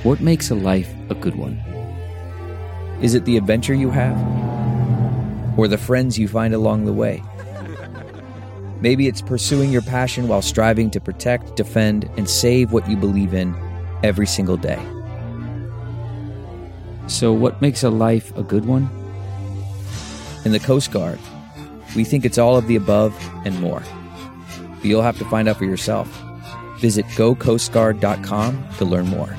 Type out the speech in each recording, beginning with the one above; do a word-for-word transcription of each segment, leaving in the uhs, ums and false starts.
What makes a life a good one? Is it the adventure you have? Or the friends you find along the way? Maybe it's pursuing your passion while striving to protect, defend, and save what you believe in every single day. So what makes a life a good one? In the Coast Guard, we think it's all of the above and more. But you'll have to find out for yourself. Visit go coast guard dot com to learn more.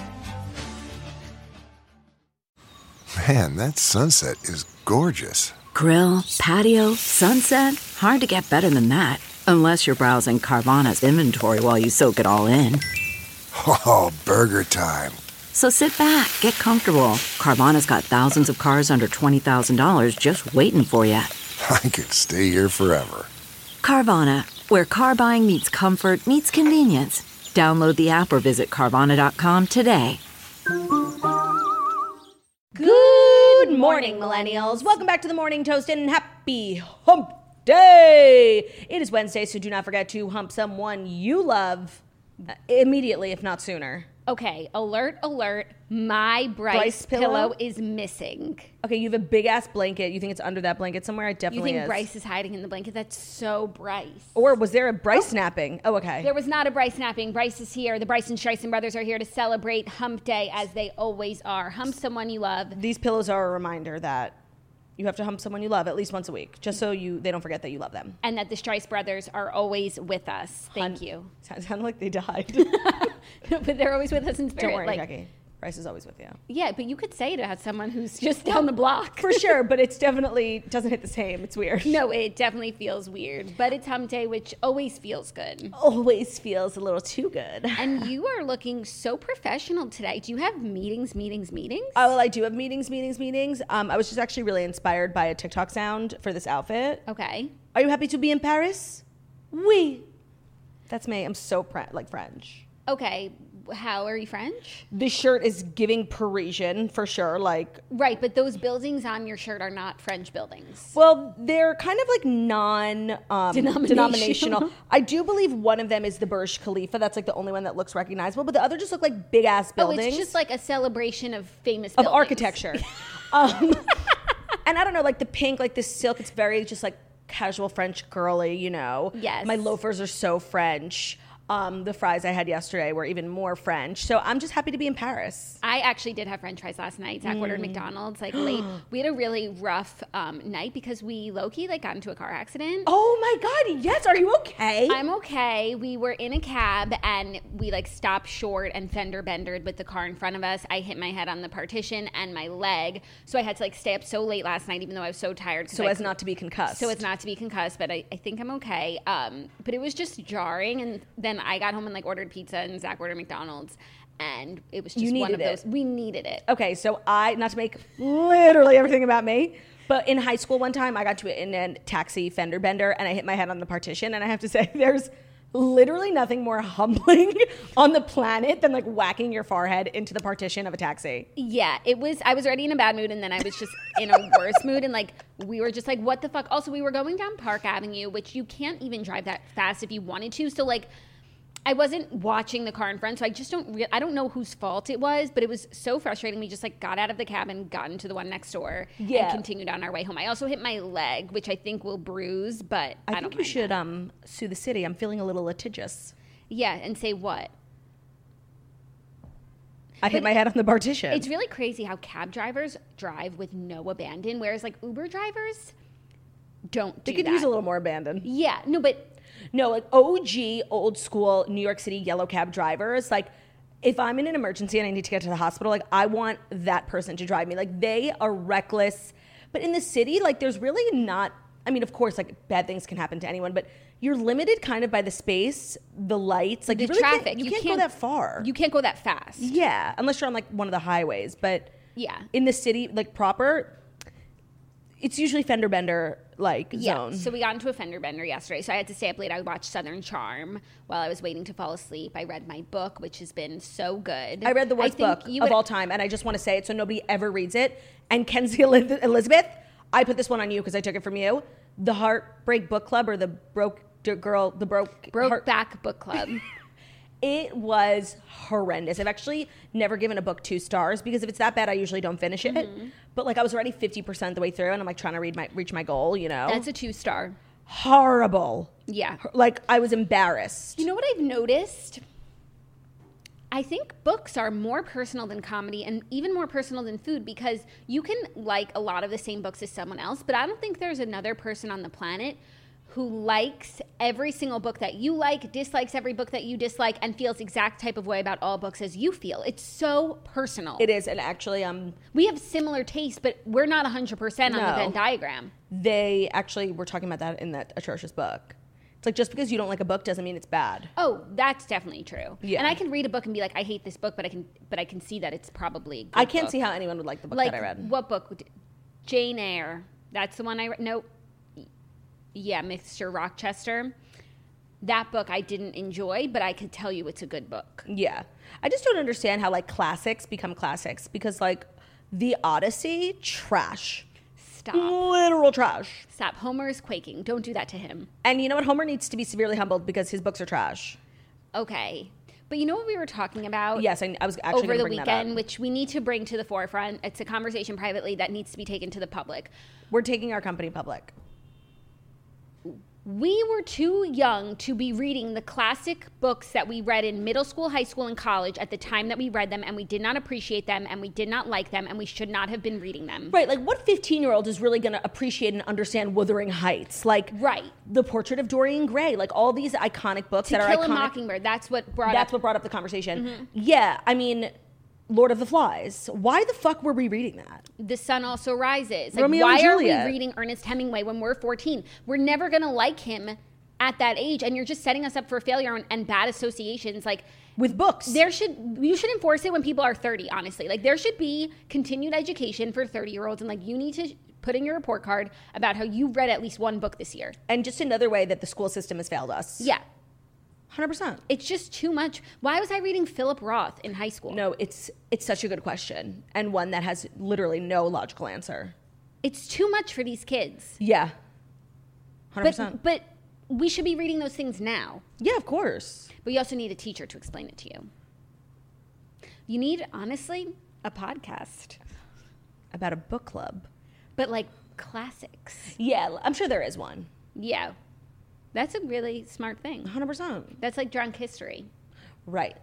Man, that sunset is gorgeous. Grill, patio, sunset. Hard to get better than that. Unless you're browsing Carvana's inventory while you soak it all in. Oh, burger time. So sit back, get comfortable. Carvana's got thousands of cars under twenty thousand dollars just waiting for you. I could stay here forever. Carvana, where car buying meets comfort meets convenience. Download the app or visit Carvana dot com today. Good morning, millennials. Welcome back to the Morning Toast and happy hump day. It is Wednesday, so do not forget to hump someone you love immediately, if not sooner. Okay, alert, alert. My Bryce, Bryce pillow? pillow is missing. Okay, you have a big ass blanket. You think it's under that blanket somewhere? It You definitely think is. Bryce is hiding in the blanket? That's so Bryce. Or was there a Bryce snapping? Oh, okay. There was not a Bryce snapping. Bryce is here. The Bryce and Streisand brothers are here to celebrate Hump Day, as they always are. Hump someone you love. These pillows are a reminder that you have to hump someone you love at least once a week, just so you they don't forget that you love them. And that the Streis brothers are always with us. Thank Hun- you. Sound- Sounded like they died. But they're always with us in spirit. Don't worry, like, Jackie. Bryce is always with you. Yeah, but you could say it to someone who's just down the block. For sure, but it's definitely doesn't hit the same. It's weird. No, it definitely feels weird. But it's Hump Day, which always feels good. Always feels a little too good. And you are looking so professional today. Do you have meetings, meetings, meetings? Oh, well, I do have meetings, meetings, meetings. Um, I was just actually really inspired by a TikTok sound for this outfit. Okay. Are you happy to be in Paris? Oui. That's me. I'm so pre- like French. Okay. How are you French? This shirt is giving Parisian for sure. Like, Right, but those buildings on your shirt are not French buildings. well, they're kind of like non um, Denominational. denominational. I do believe one of them is the Burj Khalifa. That's like the only one that looks recognizable. But the other just look like big ass buildings. Oh, it's just like a celebration of famous of buildings. architecture. um, and I don't know, like the pink, like the silk, it's very just like casual French girly, you know. Yes. My loafers are so French. Um, the fries I had yesterday were even more French. So I'm just happy to be in Paris. I actually did have French fries last night. Zach Mm. ordered McDonald's like late. We had a really rough um, night because we low-key like got into a car accident. Oh my God, yes. Are you okay? I'm okay. We were in a cab and we like stopped short and fender bendered with the car in front of us. I hit my head on the partition and my leg. So I had to like stay up so late last night even though I was so tired. 'cause so I as cou- not to be concussed. So as not to be concussed, but I, I think I'm okay. Um, but it was just jarring. And then I got home and like ordered pizza and Zach ordered McDonald's. And it was just You one of needed those. it. We needed it. Okay, so I, not to make literally everything about me, but in high school one time I got to it in a taxi fender bender and I hit my head on the partition, and I have to say there's literally nothing more humbling on the planet than like whacking your forehead into the partition of a taxi. Yeah, it was, I was already in a bad mood and then I was just in a worse mood and like, we were just like, what the fuck? Also, we were going down Park Avenue, which you can't even drive that fast if you wanted to. So like, I wasn't watching the car in front, so I just don't, re- I don't know whose fault it was, but it was so frustrating. We just like got out of the cab and got into the one next door Yeah. and continued on our way home. I also hit my leg, which I think will bruise, but I, I, don't think you mind should that. um sue the city. I'm feeling a little litigious. Yeah, and say what? I hit But my head on the partition. It's really crazy how cab drivers drive with no abandon, whereas like Uber drivers don't do they could that. use a little more abandon. Yeah, no, but No, like O G, old school New York City yellow cab drivers, like if I'm in an emergency and I need to get to the hospital, like I want that person to drive me. Like they are reckless. But in the city, like there's really not, I mean, of course, like bad things can happen to anyone, but you're limited kind of by the space, the lights, like the you really traffic. Can't, you, can't, go that far. You can't go that fast. yeah, unless you're on like one of the highways. But Yeah. in the city, like proper, it's usually fender bender like Yeah, zone. so we got into a fender bender yesterday. So I had to stay up late. I watched Southern Charm while I was waiting to fall asleep. I read my book, which has been so good. I read the worst think book you of would- all time, and I just want to say it so nobody ever reads it. And Kenzie Eliz- Elizabeth, I put this one on you because I took it from you. The Heartbreak Book Club or the Broke D- Girl, the Broke Broke Heart- Back Book Club. It was horrendous. I've actually never given a book two stars because if it's that bad, I usually don't finish it. Mm-hmm. But like I was already fifty percent the way through and I'm like trying to read my reach my goal, you know? That's a two star. Horrible. Yeah. Like I was embarrassed. You know what I've noticed? I think books are more personal than comedy and even more personal than food because you can like a lot of the same books as someone else, but I don't think there's another person on the planet who likes every single book that you like, dislikes every book that you dislike, and feels the exact type of way about all books as you feel. It's so personal. It is, and actually, um, we have similar tastes, but we're not one hundred percent on No. the Venn diagram. They actually were talking about that in that atrocious book. It's like just because you don't like a book doesn't mean it's bad. Oh, that's definitely true. Yeah. And I can read a book and be like, I hate this book, but I can, but I can see that it's probably a good I can't book. see how anyone would like the book Like, that I read. what book? would- Jane Eyre. That's the one I read. Nope. Yeah, Mister Rochester. That book I didn't enjoy, but I could tell you it's a good book. Yeah. I just don't understand how like classics become classics because like The Odyssey, trash. Stop. Literal trash. Stop. Homer is quaking. Don't do that to him. And you know what? Homer needs to be severely humbled because his books are trash. Okay. But you know what we were talking about? Yes, I, I was actually over gonna the bring that weekend, up. which we need to bring to the forefront. It's a conversation privately that needs to be taken to the public. We're taking our company public. We were too young to be reading the classic books that we read in middle school, high school, and college at the time that we read them, and we did not appreciate them, and we did not like them, and we should not have been reading them. Right, like what fifteen-year-old is really going to appreciate and understand Wuthering Heights? Like Right. The Portrait of Dorian Gray, like all these iconic books To that Kill are a iconic. Mockingbird, that's what brought That's up. what brought up the conversation. Mm-hmm. Yeah, I mean, Lord of the Flies. Why the fuck were we reading that? The Sun Also Rises. Like, Romeo why and are we Juliet. reading Ernest Hemingway when we're fourteen? We're never going to like him at that age, and you're just setting us up for failure and, and bad associations. Like, With books. there should you should enforce it when people are thirty. Honestly, like there should be continued education for thirty year olds, and like you need to put in your report card about how you read at least one book this year. And just another way that the school system has failed us. Yeah, one hundred percent. it's just too much. Why was I reading Philip Roth in high school? No, it's it's such a good question and one that has literally no logical answer. It's too much for these kids. Yeah. one hundred percent. But but we should be reading those things now. Yeah, of course. But you also need a teacher to explain it to you. You need, honestly, a podcast. About a book club. But like classics. Yeah, I'm sure there is one. Yeah. That's a really smart thing. one hundred percent. That's like drunk history. Right.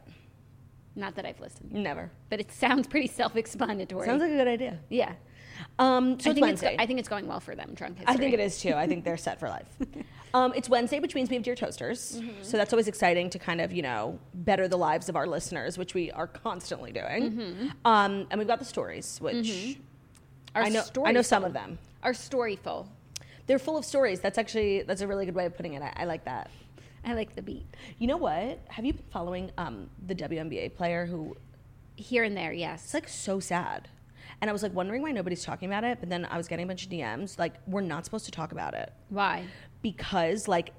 Not that I've listened. Never. But it sounds pretty self-explanatory. Sounds like a good idea. Yeah. Um, so I it's think it's, Wednesday. I think it's going well for them, drunk history. I think it is too. I think they're set for life. Um, it's Wednesday, which means we have Dear Toasters. Mm-hmm. So that's always exciting to kind of, you know, better the lives of our listeners, which we are constantly doing. Mm-hmm. Um, and we've got the stories, which Mm-hmm. Our I know. I know some of them. Our storyful. They're full of stories. That's actually that's a really good way of putting it. I, I like that. I like the beat. You know what? Have you been following um, the W N B A player who? Here and there, yes. It's like so sad. And I was like wondering why nobody's talking about it. But then I was getting a bunch of D Ms. Like, we're not supposed to talk about it. Why? Because like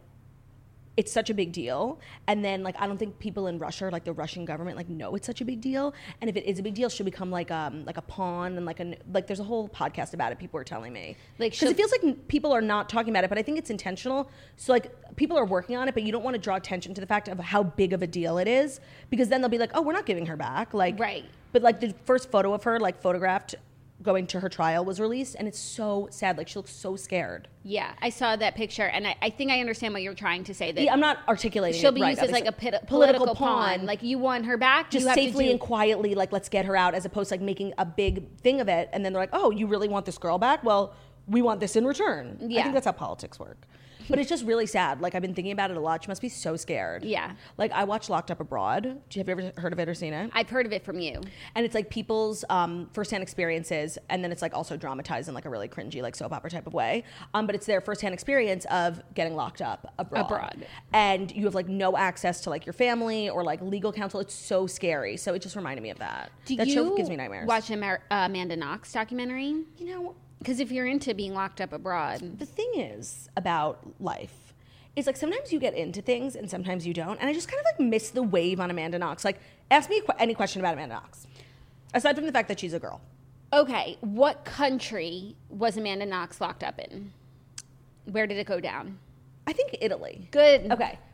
it's such a big deal, and then like I don't think people in Russia, or like the Russian government, like know it's such a big deal, and if it is a big deal, she'll become like um like a pawn, and like a like there's a whole podcast about it. People are telling me Like, because she'll- it feels like n- people are not talking about it, but I think it's intentional. So like people are working on it, but you don't want to draw attention to the fact of how big of a deal it is, because then they'll be like, oh, we're not giving her back, like Right. But like the first photo of her, like photographed going to her trial, was released, and it's so sad. Like she looks so scared. Yeah, I saw that picture, and I, I think I understand what you're trying to say. That Yeah, I'm not articulating. she'll it be right, used as like a obviously. pit, political, pawn. Like you want her back, just you have safely to do, and quietly, like let's get her out, as opposed to like making a big thing of it, and then they're like, oh, you really want this girl back? Well, we want this in return. I Yeah. think that's how politics work. But it's just really sad. Like I've been thinking about it a lot. She must be so scared. Yeah. Like I watched Locked Up Abroad. Do you have you ever heard of it or seen it? I've heard of it from you. And it's like people's um, firsthand experiences, and then it's like also dramatized in like a really cringy, like soap opera type of way. Um, but it's their firsthand experience of getting locked up abroad. Abroad. And you have like no access to like your family or like legal counsel. It's so scary. So it just reminded me of that. Do that you show gives me nightmares. watch an Amer- uh, Amanda Knox documentary? You know, Because if you're into being locked up abroad, the thing is about life is like sometimes you get into things and sometimes you don't. And I just kind of like miss the wave on Amanda Knox. Like ask me qu- any question about Amanda Knox. Aside from the fact that she's a girl. okay, what country was Amanda Knox locked up in? Where did it go down? I think Italy. Good. Okay.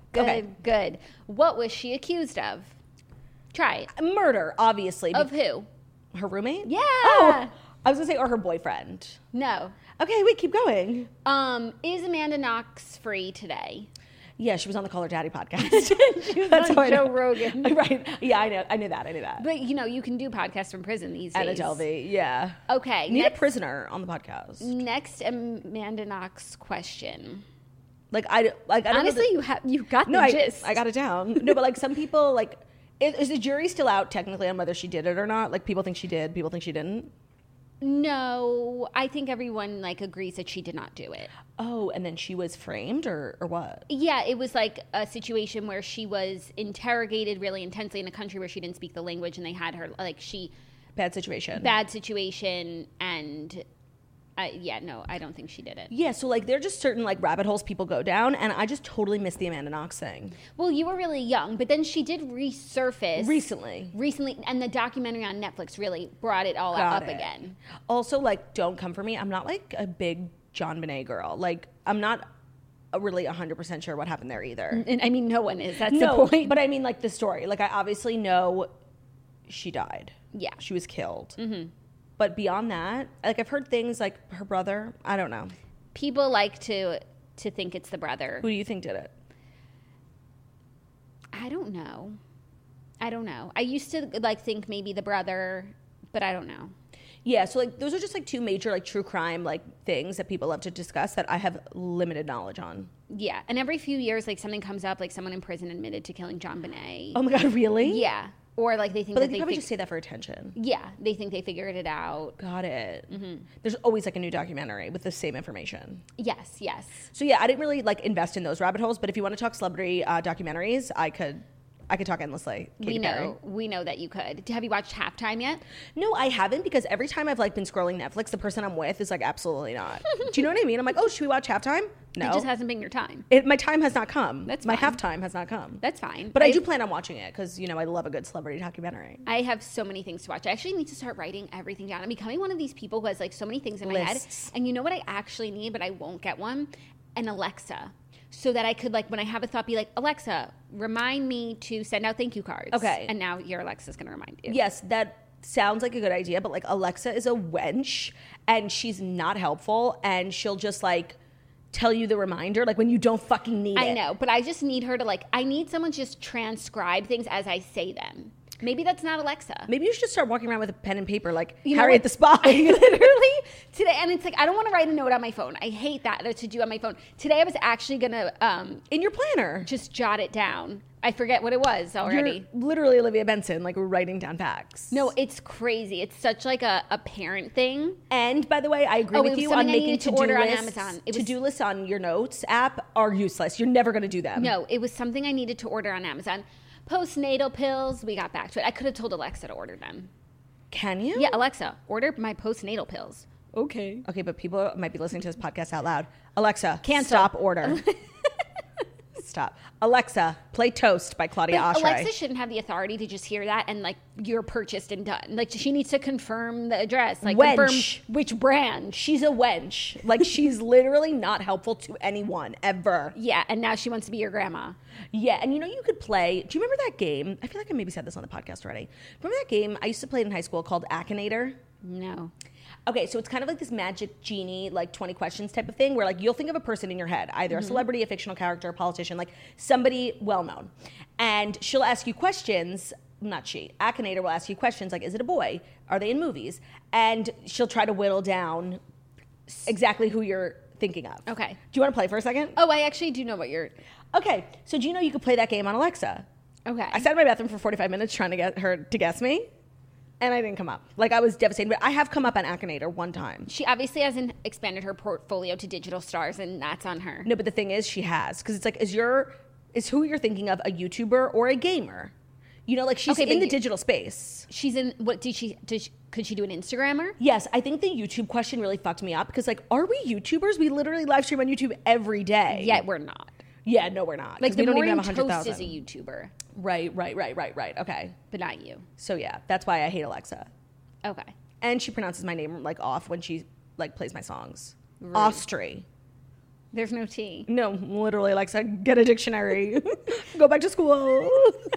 Good, Okay. good. What was she accused of? Try it. Murder, obviously. Of who? Her roommate? Yeah. Oh, I was gonna say, or her boyfriend. No. Okay, wait, keep going. Um, is Amanda Knox free today? Yeah, she was on the Call Her Daddy podcast. She was That's on how I Joe know. Rogan. Right. Yeah, I know. I knew that. I knew that. But, you know, you can do podcasts from prison these Anna days. Delvey, yeah. Okay. Need next, a prisoner on the podcast. next Amanda Knox question. Like I like I don't Honestly, know the, you have you got no, the I, gist. I got it down. No, but like some people like is, is the jury still out technically on whether she did it or not? Like people think she did, people think she didn't. No, I think everyone like agrees that she did not do it. Oh, and then she was framed or or what? Yeah, it was like a situation where she was interrogated really intensely in a country where she didn't speak the language, and they had her like she Bad situation. bad situation, and uh, yeah, no, I don't think she did it. Yeah, so like there are just certain like rabbit holes people go down, and I just totally missed the Amanda Knox thing Well, you were really young, but then she did resurface recently. recently, and the documentary on Netflix really brought it all Got up it. again. Also, like, don't come for me. I'm not like a big John Bonet girl. Like, I'm not really one hundred percent sure what happened there either. And I mean, no one is. That's No, the point. but I mean, like, the story. Like, I obviously know she died. Yeah. She was killed. Mm-hmm. But beyond that, like, I've heard things like her brother. I don't know. People like to to think it's the brother. Who do you think did it? I don't know. I don't know. I used to like think maybe the brother, but I don't know. Yeah, so like those are just like two major like true crime like things that people love to discuss that I have limited knowledge on. Yeah, and every few years, like something comes up, like someone in prison admitted to killing John Bonet. Oh my god, really? Yeah, or like they think But that like, they they probably fig- just say that for attention. yeah, they think they figured it out. Got it. There's always like a new documentary with the same information. Yes, yes. So yeah, I didn't really like invest in those rabbit holes. But if you want to talk celebrity uh, documentaries, I could, I could talk endlessly. Katy we know, Perry. we know that you could. Have you watched Halftime yet? No, I haven't because every time I've like been scrolling Netflix, the person I'm with is like absolutely not. Do you know what I mean? I'm like, oh, should we watch Halftime? No, It just hasn't been your time. It, my time has not come. That's my fine. halftime has not come. That's fine. But I I- do plan on watching it because you know I love a good celebrity documentary. I have so many things to watch. I actually need to start writing everything down. I'm becoming one of these people who has like so many things in my Lists. head. And you know what I actually need, but I won't get one? An Alexa. So that I could like when I have a thought be like, Alexa, remind me to send out thank you cards. Okay. And now your Alexa's gonna remind you. Yes, that sounds like a good idea, but like Alexa is a wench and she's not helpful and she'll just like tell you the reminder like when you don't fucking need I it. know, but I just need her to like I need someone to just transcribe things as I say them. Maybe that's not Alexa. Maybe you should just start walking around with a pen and paper like You know Harry what? at the Spy. I literally today, and it's like I don't want to write a note on my phone. I hate that to do on my phone. Today I was actually gonna um, In your planner. just jot it down. I forget what it was already. You're literally Olivia Benson, like writing down facts. No, it's crazy. It's such like a, a parent thing. And by the way, I agree Oh, it with was you something on I making needed to to-do order on lists. Amazon. It was- To-do lists on your notes app are useless. You're never going to do them. No, it was something I needed to order on Amazon. Postnatal pills. We got back to it. I could have told Alexa to order them. Can you? Yeah, Alexa, order my postnatal pills. Okay. Okay, but people might be listening to this podcast out loud. Alexa, Cancel. stop order. Stop. Alexa, play Toast by Claudia But Oshry. Alexa shouldn't have the authority to just hear that and like you're purchased and done. Like she needs to confirm the address, like Wench. confirm which brand. She's a wench. Like she's literally not helpful to anyone ever. Yeah, and now she wants to be your grandma. Yeah, and you know you could play. Do you remember that game? I feel like I maybe said this on the podcast already. Remember that game I used to play in high school called Akinator? No. Okay, so it's kind of like this magic genie, like twenty questions type of thing, where like you'll think of a person in your head, either a celebrity, a fictional character, a politician, like somebody well known, and she'll ask you questions. Not she. Akinator will ask you questions like, "Is it a boy? Are they in movies?" And she'll try to whittle down exactly who you're thinking of. Okay. Do you want to play for a second? Oh, I actually do know what you're. Okay. So do you know you could play that game on Alexa? Okay. I sat in my bathroom for forty-five minutes trying to get her to guess me, and I didn't come up. Like I was devastated, but I have come up on Akinator one time. She obviously hasn't expanded her portfolio to digital stars, and that's on her. No, but the thing is, she has because it's like, is your is who you're thinking of a YouTuber or a gamer? You know, like she's Okay, but in the you- digital space. She's in. What did she? Did she could she do an Instagrammer? Yes, I think the YouTube question really fucked me up because, like, are we YouTubers? We literally live stream on YouTube every day. Yet we're not. Yeah, no, we're not. Like 'cause the we don't Morning even have one hundred Toast is a thousand. YouTuber, Right, right, right, right, right. Okay. but not you. So, yeah, that's why I hate Alexa. Okay. And she pronounces my name, like, off when she, like, plays my songs. Rude. Ostry. There's no T. No, literally, Alexa, get a dictionary. Go back to school.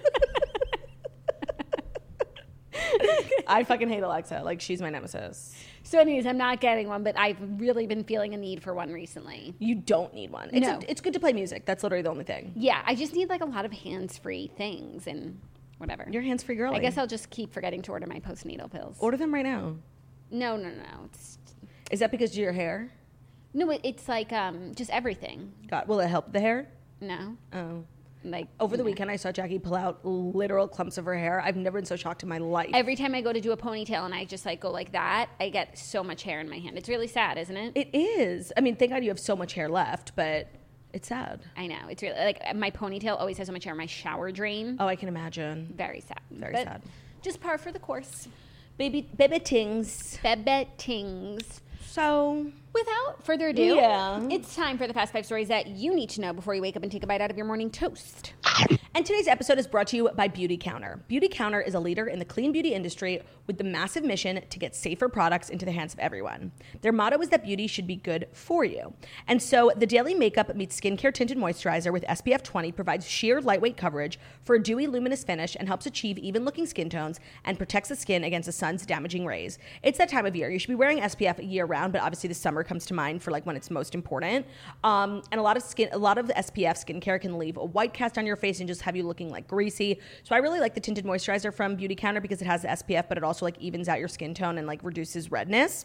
I fucking hate Alexa. Like, she's my nemesis. So anyways, I'm not getting one, but I've really been feeling a need for one recently. You don't need one. It's, No. a, it's good to play music. That's literally the only thing. Yeah, I just need like a lot of hands-free things and whatever. You're hands-free girly. I guess I'll just keep forgetting to order my postnatal pills. Order them right now. No, no, no. It's, Is that because of your hair? no, it, it's like um, just everything. God, will it help the hair? No, Oh. like Over the no. weekend, I saw Jackie pull out literal clumps of her hair. I've never been so shocked in my life. Every time I go to do a ponytail and I just like go like that, I get so much hair in my hand. It's really sad, isn't it? It is. I mean, thank God you have so much hair left, but it's sad. I know. It's really like my ponytail always has so much hair. My shower drain. Oh, I can imagine. Very sad. Very But sad. Just par for the course. Baby, baby tings. Bebe tings. So, Without further ado, Yeah. it's time for the fast five stories that you need to know before you wake up and take a bite out of your morning toast. and today's episode is brought to you by Beauty Counter. Beauty Counter is a leader in the clean beauty industry with the massive mission to get safer products into the hands of everyone. Their motto is that beauty should be good for you. And so the Daily Makeup meets Skincare Tinted Moisturizer with S P F twenty provides sheer lightweight coverage for a dewy, luminous finish and helps achieve even-looking skin tones and protects the skin against the sun's damaging rays. It's that time of year. You should be wearing S P F year-round, but obviously the summer comes to mind for like when it's most important. Um, and a lot of skin, a lot of S P F skincare can leave a white cast on your face and just have you looking like greasy. So I really like the tinted moisturizer from Beauty Counter because it has the S P F, but it also like evens out your skin tone and like reduces redness.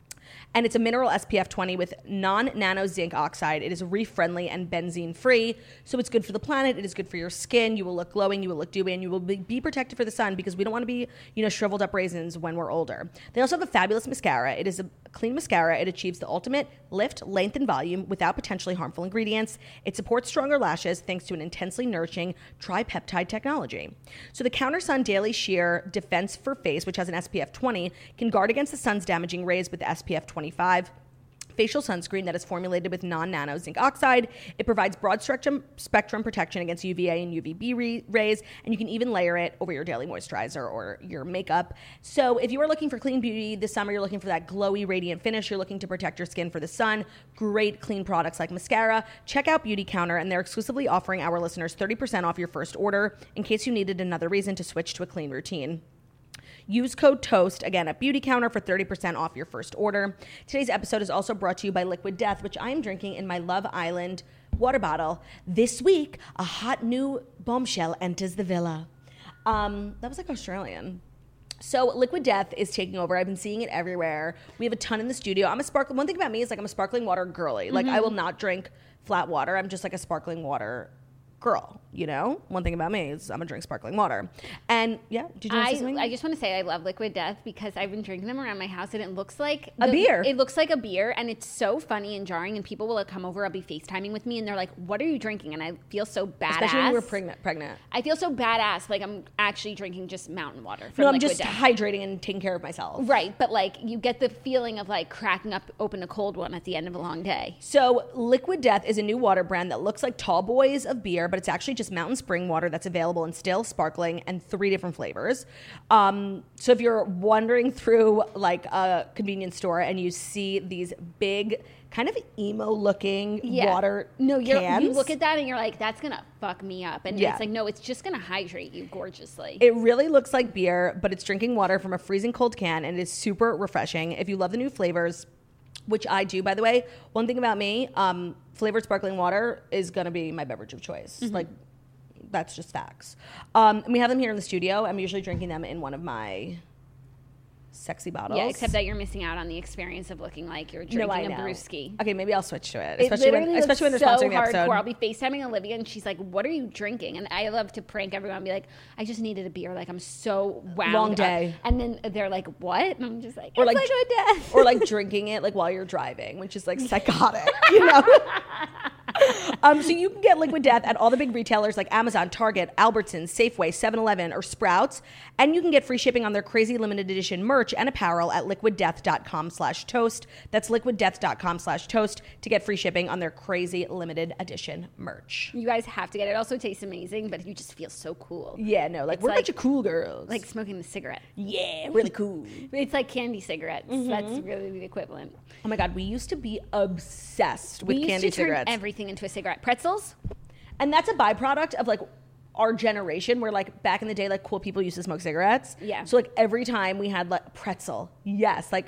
And it's a mineral S P F twenty with non-nano zinc oxide. It is reef friendly and benzene free. So it's good for the planet. It is good for your skin. You will look glowing. You will look dewy, and you will be, be protected for the sun because we don't want to be, you know, shriveled up raisins when we're older. They also have a fabulous mascara. It is a clean mascara. It achieves the ultimate lift, length, and volume without potentially harmful ingredients. It supports stronger lashes thanks to an intensely nourishing tripeptide technology. So the Counter Sun Daily Sheer Defense for Face, which has an S P F twenty, can guard against the sun's damaging rays with the S P F twenty-five facial sunscreen that is formulated with non-nano zinc oxide. It provides broad spectrum spectrum protection against U V A and U V B re- rays, and you can even layer it over your daily moisturizer or your makeup. So if you are looking for clean beauty this summer, you're looking for that glowy, radiant finish, you're looking to protect your skin for the sun, great clean products like mascara, check out Beauty Counter, and they're exclusively offering our listeners thirty percent off your first order in case you needed another reason to switch to a clean routine. Use code TOAST, again, at Beauty Counter for thirty percent off your first order. Today's episode is also brought to you by Liquid Death, which I am drinking in my Love Island water bottle. This week, a hot new bombshell enters the villa. Um, that was like Australian. So Liquid Death is taking over. I've been seeing it everywhere. We have a ton in the studio. I'm a sparkling. One thing about me is like I'm a sparkling water girly. Like Mm-hmm. I will not drink flat water. I'm just like a sparkling water girl, you know? One thing about me is I'm gonna drink sparkling water. And yeah, did you want to I, say something? I just want to say I love Liquid Death because I've been drinking them around my house and it looks like A beer. It looks like a beer and it's so funny and jarring and people will like, come over, I'll be FaceTiming with me and they're like, what are you drinking? And I feel so badass. Especially when you were pregnant. pregnant. I feel so badass like I'm actually drinking just mountain water from No, I'm Liquid just Death. hydrating and taking care of myself. Right, but like you get the feeling of like cracking up open a cold one at the end of a long day. So Liquid Death is a new water brand that looks like Tall Boys of beer, but it's actually just mountain spring water that's available in still, sparkling, and three different flavors. Um, so if you're wandering through like a convenience store and you see these big, kind of emo-looking water No, you're, cans, you look at that and you're like, that's gonna fuck me up. And Yeah. it's like, no, it's just gonna hydrate you gorgeously. it really looks like beer, but it's drinking water from a freezing cold can, and it is super refreshing. If you love the new flavors, which I do, by the way, one thing about me, um, flavored sparkling water is gonna be my beverage of choice. Mm-hmm. Like, that's just facts. Um, and we have them here in the studio. I'm usually drinking them in one of my sexy bottles. Yeah, except that you're missing out on the experience of looking like you're no, drinking I a know. brewski. Okay, maybe I'll switch to it, It especially when, literally especially when they're looks so sponsoring the episode. hardcore. I'll be FaceTiming Olivia and she's like, what are you drinking? And I love to prank everyone and be like, I just needed a beer. Like, I'm so wound Long up." day. And then they're like, what? And I'm just like, Or it's like, Liquid Death. or like drinking it like while you're driving, which is like psychotic, you know. Um, so you can get Liquid Death at all the big retailers like Amazon, Target, Albertsons, Safeway, seven eleven, or Sprouts. And you can get free shipping on their crazy limited edition merch and apparel at liquiddeath.com slash toast. That's liquiddeath.com slash toast to get free shipping on their crazy limited edition merch. You guys have to get it. It also tastes amazing, but you just feel so cool. Yeah, no, like It's we're a like- bunch of cool girls. Like smoking the cigarette. yeah, really cool. It's like candy cigarettes. Mm-hmm. That's really the equivalent. Oh my God, we used to be obsessed with we used candy to turn cigarettes. everything into a cigarette. Pretzels? And that's a byproduct of like our generation where like back in the day, like cool people used to smoke cigarettes. Yeah. So like every time we had like pretzel, yes, like,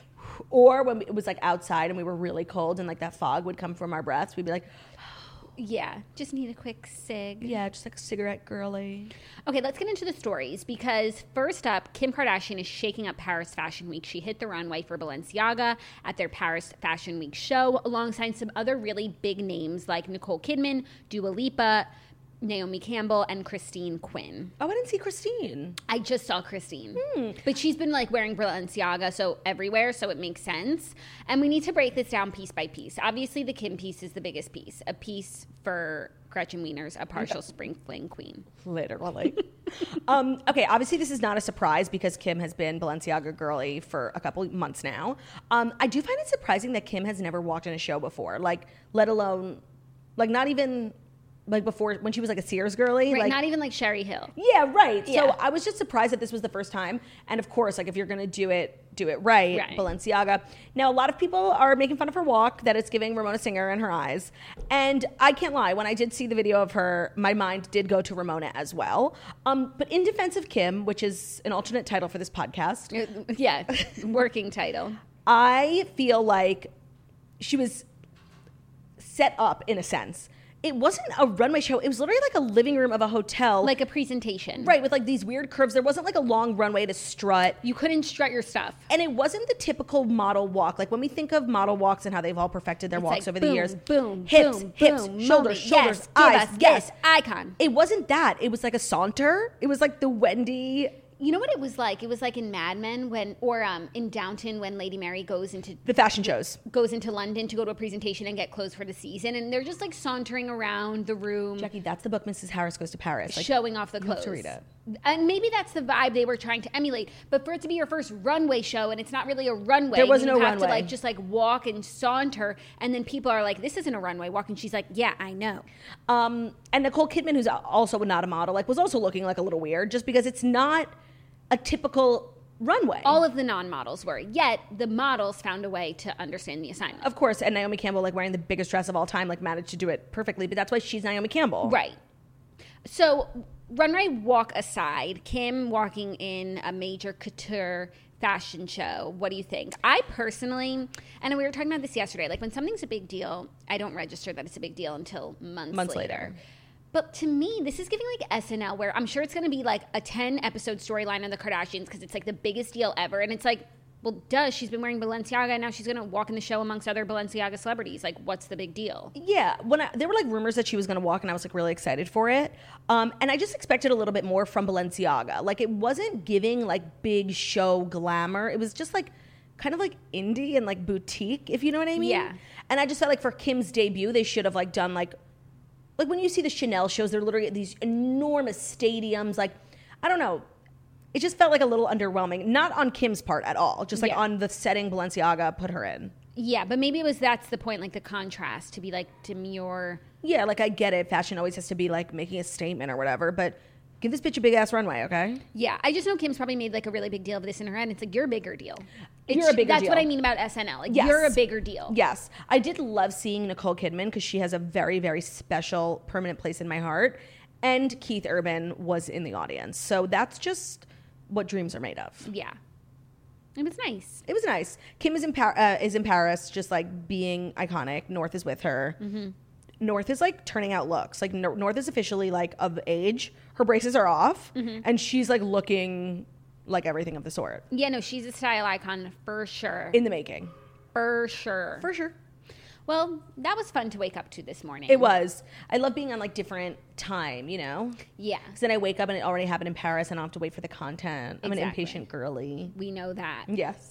or when it was like outside and we were really cold and like that fog would come from our breaths, we'd be like, Yeah, just need a quick cig. yeah, just like a cigarette girly. Okay, let's get into the stories because first up, Kim Kardashian is shaking up Paris Fashion Week. She hit the runway for Balenciaga at their Paris Fashion Week show alongside some other really big names like Nicole Kidman, Dua Lipa, Naomi Campbell, and Christine Quinn. Oh, I didn't see Christine. I just saw Christine. Hmm. But she's been like wearing Balenciaga so everywhere, so it makes sense. And we need to break this down piece by piece. Obviously, the Kim piece is the biggest piece. A piece for Gretchen Wieners, a partial spring fling queen. Literally. um, okay, obviously this is not a surprise because Kim has been Balenciaga girly for a couple months now. Um, I do find it surprising that Kim has never walked in a show before, like, let alone, like, not even, like, before, when she was, like, a Sears girly. Right, like, not even like Sherry Hill. yeah, right. So Yeah. I was just surprised that this was the first time. And of course, like if you're gonna do it, do it right, Right. Balenciaga. Now a lot of people are making fun of her walk, that it's giving Ramona Singer in her eyes. And I can't lie, when I did see the video of her, my mind did go to Ramona as well. Um, but in defense of Kim, which is an alternate title for this podcast, Yeah, working title. I feel like she was set up in a sense. It wasn't a runway show. It was literally like a living room of a hotel. Like a presentation. Right, with like these weird curves. There wasn't like a long runway to strut. You couldn't strut your stuff. And it wasn't the typical model walk. Like when we think of model walks and how they've all perfected their It's walks like over boom, the years. boom, hips, boom, hips, boom, shoulders, moment, shoulders, yes, eyes, give us yes. this icon. It wasn't that. It was like a saunter. It was like the Wendy, You know what it was like? It was like in Mad Men when, or um, in Downton when Lady Mary goes into the fashion shows. goes into London to go to a presentation and get clothes for the season, and they're just like sauntering around the room, Jackie, that's the book Missus Harris Goes to Paris. Like, showing off the you clothes. have to read it. And maybe that's the vibe they were trying to emulate. But for it to be your first runway show, and it's not really a runway, There was you no have runway. to like just like walk and saunter, and then people are like, "This isn't a runway walk," and she's like, "Yeah, I know." Um, and Nicole Kidman, who's also not a model, like was also looking like a little weird just because it's not a typical runway. All of the non-models were. Yet the models found a way to understand the assignment. Of course, and Naomi Campbell, like wearing the biggest dress of all time, like managed to do it perfectly, but that's why she's Naomi Campbell. Right. So, runway walk aside, Kim walking in a major couture fashion show. What do you think? I personally, and we were talking about this yesterday, like when something's a big deal, I don't register that it's a big deal until months, Months later. later. But to me, this is giving like S N L, where I'm sure it's going to be like a ten episode storyline on the Kardashians because it's like the biggest deal ever. And it's like, well, duh, she's been wearing Balenciaga and now she's going to walk in the show amongst other Balenciaga celebrities. Like, what's the big deal? Yeah, when I, there were like rumors that she was going to walk, and I was like really excited for it. Um, and I just expected a little bit more from Balenciaga. Like it wasn't giving like big show glamour. It was just like kind of like indie and like boutique, if you know what I mean. Yeah. And I just felt like for Kim's debut, they should have like done like like when you see the Chanel shows, they're literally at these enormous stadiums. Like I don't know. It just felt like a little underwhelming. Not on Kim's part at all. Just like Yeah. on the setting Balenciaga put her in. Yeah, but maybe it was that's the point, like the contrast to be like demure. Yeah, like I get it. Fashion always has to be like making a statement or whatever, but give this bitch a big ass runway, okay? Yeah, I just know Kim's probably made like a really big deal of this in her head. It's like you're a bigger deal. It's, You're a bigger that's deal. what I mean about S N L. Like Yes. you're a bigger deal. Yes. I did love seeing Nicole Kidman because she has a very, very special permanent place in my heart. And Keith Urban was in the audience. So that's just what dreams are made of. Yeah. It was nice. It was nice. Kim is in, Par- uh, is in Paris, just like being iconic. North is with her. Mm-hmm. North is like turning out looks. Like Nor- North is officially like of age. Her braces are off, Mm-hmm. and she's like looking like everything of the sort Yeah, no, she's a style icon for sure. in the making. for sure. For sure. Well, that was fun to wake up to this morning. It was. I love being on like different time, you know? Yeah, Because then I wake up and it already happened in Paris and I don't have to wait for the content. I'm an Exactly. impatient girly. we know that. Yes.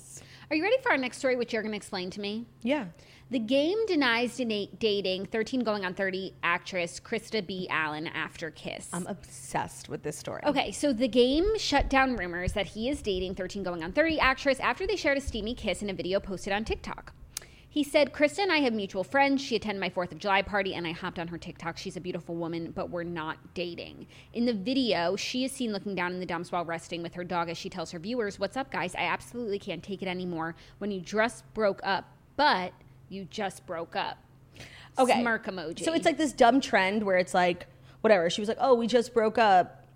Are you ready for our next story, which you're going to explain to me? Yeah. The Game denies dena- dating thirteen going on thirty actress Krista B. Allen after kiss. I'm obsessed with this story. Okay, so The Game shut down rumors that he is dating thirteen going on thirty actress after they shared a steamy kiss in a video posted on TikTok. He said, Krista and I have mutual friends. She attended my fourth of July party and I hopped on her TikTok. She's a beautiful woman, but we're not dating. In the video, she is seen looking down in the dumps while resting with her dog as she tells her viewers, what's up, guys? I absolutely can't take it anymore when you just broke up, but you just broke up. Okay. Smirk emoji. So it's like this dumb trend where it's like, whatever. She was like, oh, we just broke up.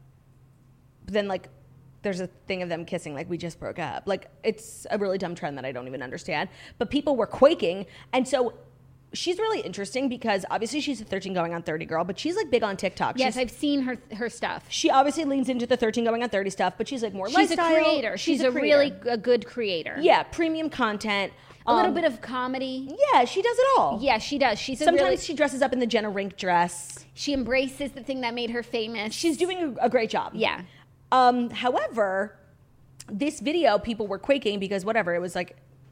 But then, like, there's a thing of them kissing, like, we just broke up. Like, it's a really dumb trend that I don't even understand. But people were quaking. And so she's really interesting because obviously she's a thirteen going on thirty girl, but she's, like, big on TikTok. Yes, she's, I've seen her her stuff. She obviously leans into the thirteen going on thirty stuff, but she's, like, more She's lifestyle. a creator. She's, She's a, a creator. really a good creator. Yeah, premium content. A little Um, bit of comedy. Yeah, she does it all. Yeah, she does. She's a Sometimes really, she dresses up in the Jenna Rink dress. she embraces the thing that made her famous. She's doing a, a great job. Yeah. Um, however, this video, people were quaking because whatever, it was like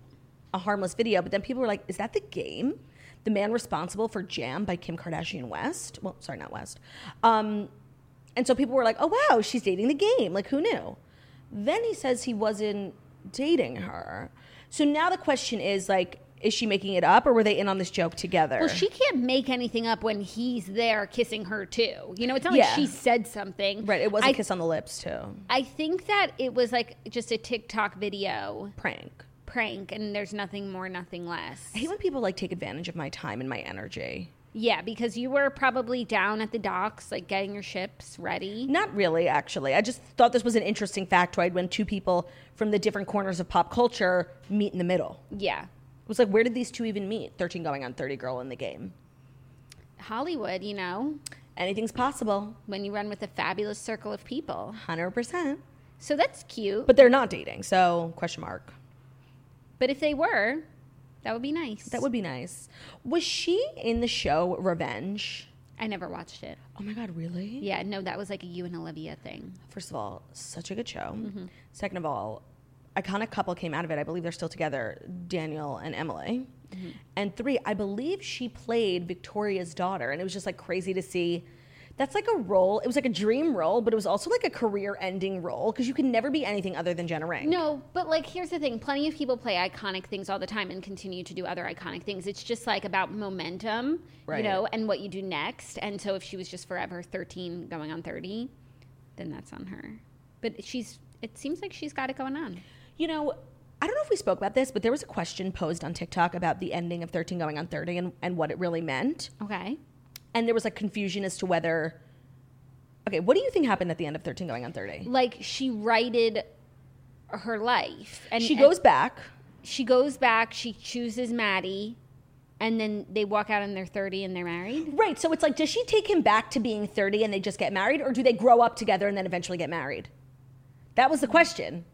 a harmless video, but then people were like, is that The Game? The man responsible for Jam by Kim Kardashian West? Well, sorry, not West. Um, and so people were like, oh, wow, she's dating The Game. Like, who knew? Then he says he wasn't dating her. So now the question is, like, is she making it up or were they in on this joke together? Well, she can't make anything up when he's there kissing her too. You know, it's not like Yeah. she said something. Right, it was I, a kiss on the lips, too. I think that it was like just a TikTok video Prank. prank, and there's nothing more, nothing less. I hate when people, like, take advantage of my time and my energy. Yeah, because you were probably down at the docks, like getting your ships ready. Not really, actually. I just thought this was an interesting factoid when two people from the different corners of pop culture meet in the middle. Yeah. It was like, where did these two even meet? thirteen going on thirty girl in The Game. Hollywood, you know, Anything's possible. when you run with a fabulous circle of people. one hundred percent. So that's cute. But they're not dating, so question mark. But if they were, that would be nice. That would be nice. Was she in the show Revenge? I never watched it. Oh my God, really? Yeah, no, that was like a you and Olivia thing. First of all, such a good show. Mm-hmm. Second of all, iconic couple came out of it. I believe they're still together, Daniel and Emily. Mm-hmm. And three, I believe she played Victoria's daughter. And it was just like crazy to see. That's like a role. It was like a dream role, but it was also like a career-ending role because you can never be anything other than Jenna Rink. No, but like here's the thing. Plenty of people play iconic things all the time and continue to do other iconic things. It's just like about momentum, Right. you know, and what you do next. And so if she was just forever thirteen going on thirty, then that's on her. But she's it seems like she's got it going on. You know, I don't know if we spoke about this, but there was a question posed on TikTok about the ending of thirteen going on thirty and, and what it really meant. Okay. And there was like confusion as to whether... Okay, what do you think happened at the end of thirteen going on thirty? Like she righted her life. And She and goes back. she goes back, she chooses Maddie, and then they walk out and they're thirty and they're married. Right, so it's like, does she take him back to being thirty and they just get married? Or do they grow up together and then eventually get married? That was the question.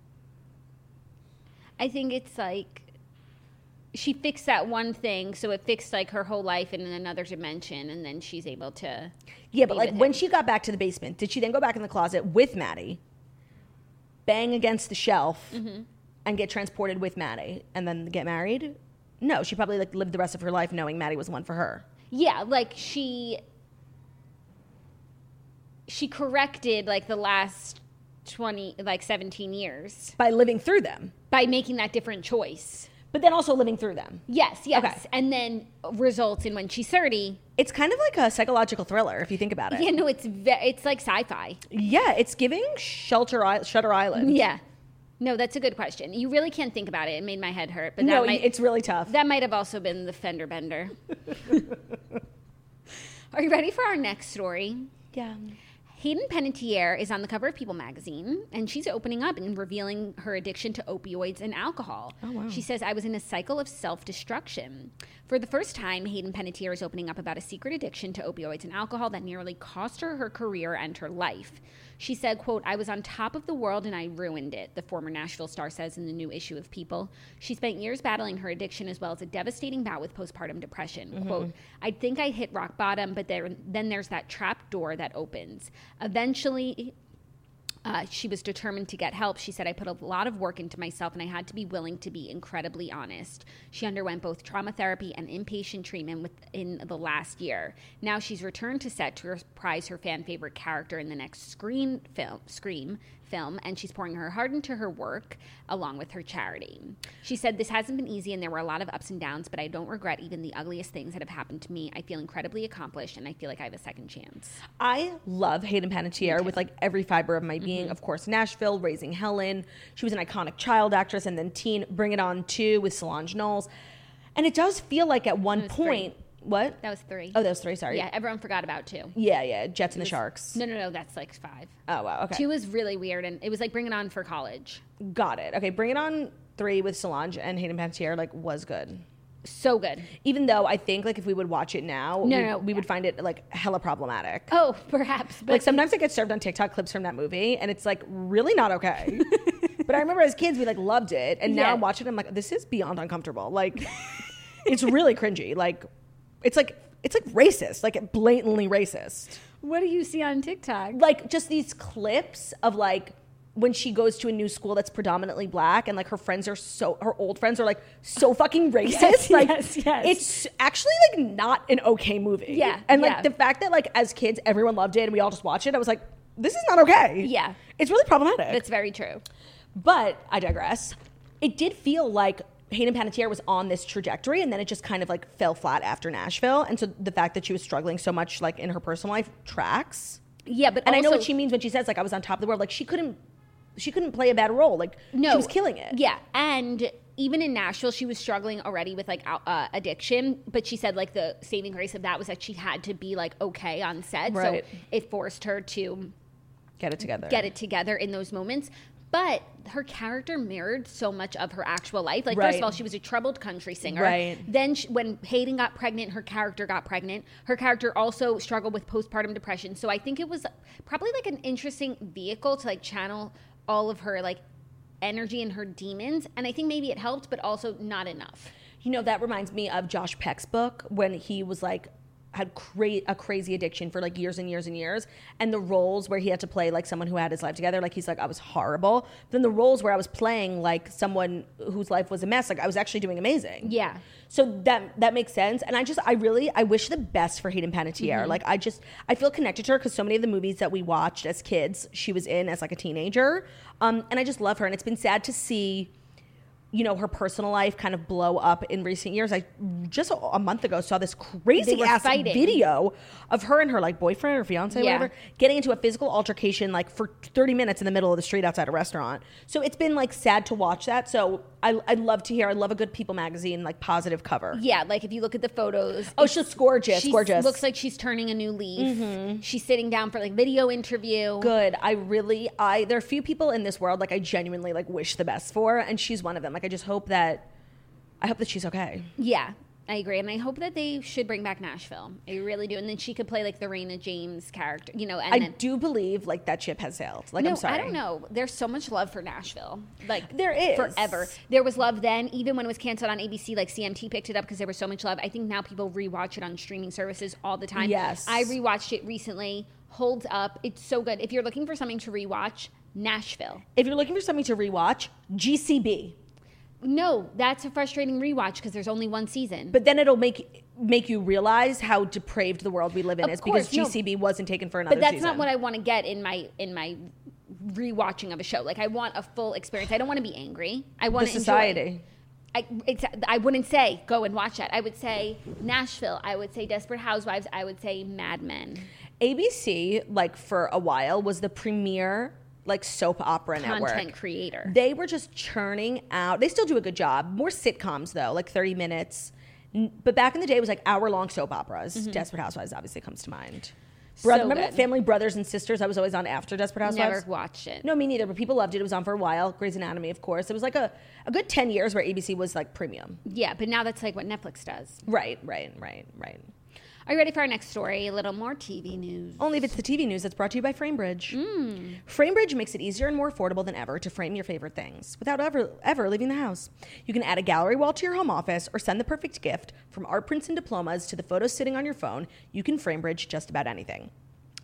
I think it's like she fixed that one thing, so it fixed like her whole life in another dimension, and then she's able to. Yeah, but be like with when him. she got back to the basement, did she then go back in the closet with Maddie, bang against the shelf, Mm-hmm. and get transported with Maddie, and then get married? No, she probably like lived the rest of her life knowing Maddie was the one for her. Yeah, like she she corrected like the last twenty, like seventeen years By living through them, by making that different choice. but then also living through them. Yes, yes, Okay. and then results in when she's thirty. It's kind of like a psychological thriller if you think about it. Yeah, no, it's ve- it's like sci-fi. Yeah, it's giving Shelter I- Shutter Island. Yeah, no, that's a good question. You really can't think about it. It made my head hurt, but No, that might, it's really tough. that might have also been the fender bender. Are you ready for our next story? Yeah. Hayden Panettiere is on the cover of People magazine, and she's opening up and revealing her addiction to opioids and alcohol. Oh, wow. She says, I was in a cycle of self-destruction. For the first time, Hayden Panettiere is opening up about a secret addiction to opioids and alcohol that nearly cost her her career and her life. She said, quote, I was on top of the world and I ruined it, the former Nashville star says in the new issue of People. She spent years battling her addiction as well as a devastating bout with postpartum depression. Mm-hmm. Quote, I'd think I hit rock bottom, but there, then there's that trap door that opens. Eventually, Uh, she was determined to get help. She said, I put a lot of work into myself and I had to be willing to be incredibly honest. She underwent both trauma therapy and inpatient treatment within the last year. Now she's returned to set to reprise her fan favorite character in the next Scream film, Scream film, and she's pouring her heart into her work along with her charity. She said, this hasn't been easy and there were a lot of ups and downs, but I don't regret even the ugliest things that have happened to me. I feel incredibly accomplished and I feel like I have a second chance. I love Hayden Panettiere with like every fiber of my being. Mm-hmm. Of course, Nashville, Raising Helen. She was an iconic child actress, and then teen Bring It On two with Solange Knowles. And it does feel like at one point... Three. What? That was three. Oh, that was three, sorry. Yeah, everyone forgot about two. Yeah, yeah, Jets and was, the Sharks. No, no, no, that's like five. Oh, wow, okay. Two was really weird, and it was like Bring It On for college. Got it. Okay, Bring It On three with Solange and Hayden Panettiere, like, was good. So good. Even though I think, like, if we would watch it now, no, we, no, we yeah. would find it, like, hella problematic. Oh, perhaps. But like, sometimes I get served on TikTok clips from that movie, and it's, like, really not okay. But I remember as kids, we, like, loved it, and now Yeah. I'm watching it, I'm like, this is beyond uncomfortable. Like, it's really cringy. Like, it's, like... It's like racist, like blatantly racist. What do you see on TikTok? Like just these clips of like when she goes to a new school that's predominantly black and like her friends are so, her old friends are like so fucking racist. Yes, like yes, yes. It's actually like not an okay movie. Yeah, And like yeah. the fact that like as kids everyone loved it and we all just watched it, I was like, this is not okay. Yeah. It's really problematic. That's very true. But I digress. It did feel like Hayden Panettiere was on this trajectory and then it just kind of like fell flat after Nashville. And so the fact that she was struggling so much like in her personal life tracks. Yeah, but And also, I know what she means when she says like I was on top of the world. Like she couldn't she couldn't play a bad role. Like no, she was killing it. Yeah, and even in Nashville, she was struggling already with like uh, addiction. But she said like the saving grace of that was that she had to be like okay on set. Right. So it forced her to Get it together. get it together in those moments. But her character mirrored so much of her actual life. Like, Right. first of all, she was a troubled country singer. Right. Then she, when Hayden got pregnant, her character got pregnant. Her character also struggled with postpartum depression. So I think it was probably like an interesting vehicle to like channel all of her like energy and her demons. And I think maybe it helped, but also not enough. You know, that reminds me of Josh Peck's book when he was like had cra- a crazy addiction for like years and years and years, and the roles where he had to play like someone who had his life together, like he's like I was horrible. But then the roles where I was playing like someone whose life was a mess, like I was actually doing amazing. Yeah. So that that makes sense, and I just I really I wish the best for Hayden Panettiere. Mm-hmm. Like I just I feel connected to her because so many of the movies that we watched as kids, she was in as like a teenager, um, and I just love her. And it's been sad to see, you know, her personal life kind of blow up in recent years. I just a month ago saw this crazy They were ass fighting. video of her and her like boyfriend or fiance, Yeah. whatever, getting into a physical altercation like for thirty minutes in the middle of the street outside a restaurant. So it's been like sad to watch that. So I I love to hear. I love a good People magazine like positive cover. Yeah, like if you look at the photos. Oh, she's gorgeous, She gorgeous. looks like she's turning a new leaf. She's sitting down for like video interview. Good. I really, I there are few people in this world like I genuinely like wish the best for, and she's one of them. Like I just hope that, I hope that she's okay. Yeah, I agree. And I hope that they should bring back Nashville. I really do. And then she could play like the Raina James character, you know. And I then, do believe like that ship has sailed. Like no, I'm sorry. I don't know. There's so much love for Nashville. Like There is. forever. There was love then, even when it was canceled on A B C. Like C M T picked it up because there was so much love. I think now people rewatch it on streaming services all the time. Yes. I rewatched it recently. Holds up. It's so good. If you're looking for something to rewatch, Nashville. If you're looking for something to rewatch, G C B. No, that's a frustrating rewatch because there's only one season. But then it'll make make you realize how depraved the world we live in Of is course, because no. G C B wasn't taken for another But that's season. not what I want to get in my in my rewatching of a show. Like I want a full experience. I don't want to be angry. I want The to society. Enjoy. I it's, I wouldn't say go and watch that. I would say Nashville. I would say Desperate Housewives. I would say Mad Men. A B C, like for a while, was the premier like soap opera network. Content creator. They were just churning out. They still do a good job. More sitcoms though, like thirty minutes. N- But back in the day, it was like hour long soap operas. Desperate Housewives obviously comes to mind. So Brother, remember good. Family Brothers and Sisters? I was always on after Desperate Housewives. Never watched it. No, me neither. But people loved it. It was on for a while. Grey's Anatomy, of course. It was like a, a good ten years where A B C was like premium. Yeah, but now that's like what Netflix does. Right, right, right, right. Are you ready for our next story? A little more T V news. Only if it's the T V news that's brought to you by FrameBridge. Mm. FrameBridge makes it easier and more affordable than ever to frame your favorite things without ever ever leaving the house. You can add a gallery wall to your home office or send the perfect gift. From art prints and diplomas to the photos sitting on your phone, you can FrameBridge just about anything.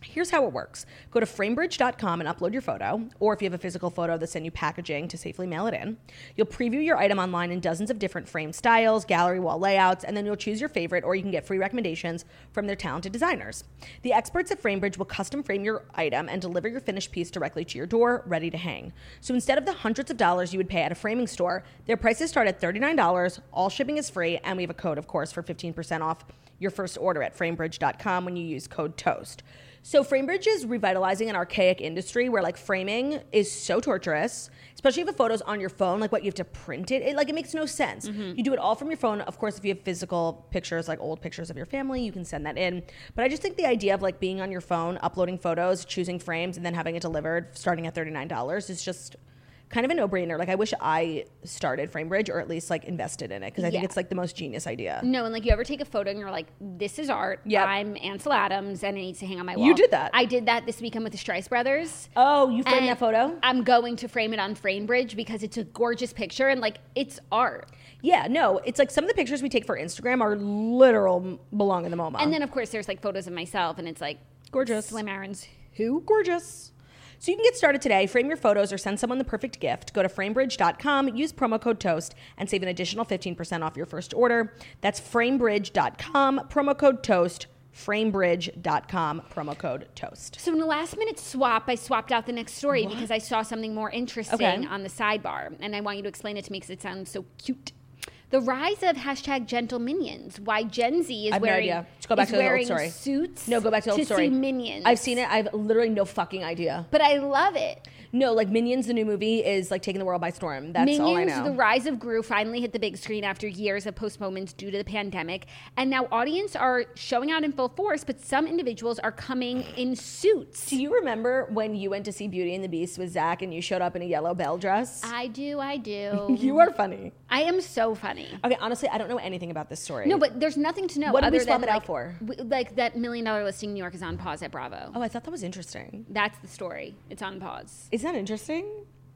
Here's how it works. Go to framebridge dot com and upload your photo, or if you have a physical photo, they'll send you packaging to safely mail it in. You'll preview your item online in dozens of different frame styles, gallery wall layouts, and then you'll choose your favorite, or you can get free recommendations from their talented designers. The experts at Framebridge will custom frame your item and deliver your finished piece directly to your door, ready to hang. So instead of the hundreds of dollars you would pay at a framing store, their prices start at thirty-nine dollars, all shipping is free, and we have a code, of course, for fifteen percent off your first order at framebridge dot com when you use code TOAST. So Framebridge is revitalizing an archaic industry where like framing is so torturous, especially if a photo's on your phone, like what you have to print it, it like it makes no sense. Mm-hmm. You do it all from your phone. Of course, if you have physical pictures, like old pictures of your family, you can send that in. But I just think the idea of like being on your phone, uploading photos, choosing frames, and then having it delivered starting at thirty-nine dollars is just kind of a no-brainer. Like I wish I started Framebridge or at least like invested in it because I yeah. think it's like the most genius idea. No, and like you ever take a photo and you're like, this is art. Yep. I'm Ansel Adams and it needs to hang on my wall. You did that. I did that this weekend with the Strice Brothers. Oh, you framed that photo? I'm going to frame it on Framebridge because it's a gorgeous picture and like it's art. Yeah, no, it's like some of the pictures we take for Instagram are literal belong in the MoMA. And then of course there's like photos of myself and it's like gorgeous. Slim Aaron's who? Gorgeous. So you can get started today, frame your photos, or send someone the perfect gift. Go to framebridge dot com, use promo code TOAST, and save an additional fifteen percent off your first order. That's framebridge dot com, promo code TOAST, framebridge dot com, promo code TOAST. So in the last minute swap, I swapped out the next story what? because I saw something more interesting okay. on the sidebar, and I want you to explain it to me because it sounds so cute. The rise of hashtag gentle minions. Why Gen Z is I have wearing, no idea. Just go back is to the wearing old story. suits no, go back to the old to story. see Minions. I've seen it. I have literally no fucking idea. But I love it. No, like Minions, the new movie, is like taking the world by storm. That's Minions, all I know. The Rise of Gru finally hit the big screen after years of postponements due to the pandemic. And now audience are showing out in full force, but some individuals are coming in suits. Do you remember when you went to see Beauty and the Beast with Zach and you showed up in a yellow bell dress? I do, I do. You are funny. I am so funny. Okay, honestly, I don't know anything about this story. No, but there's nothing to know. What did other we swap than, it like, out for? w- Like that million dollar listing in New York is on pause at Bravo. Oh, I thought that was interesting. That's the story. It's on pause. Isn't that interesting?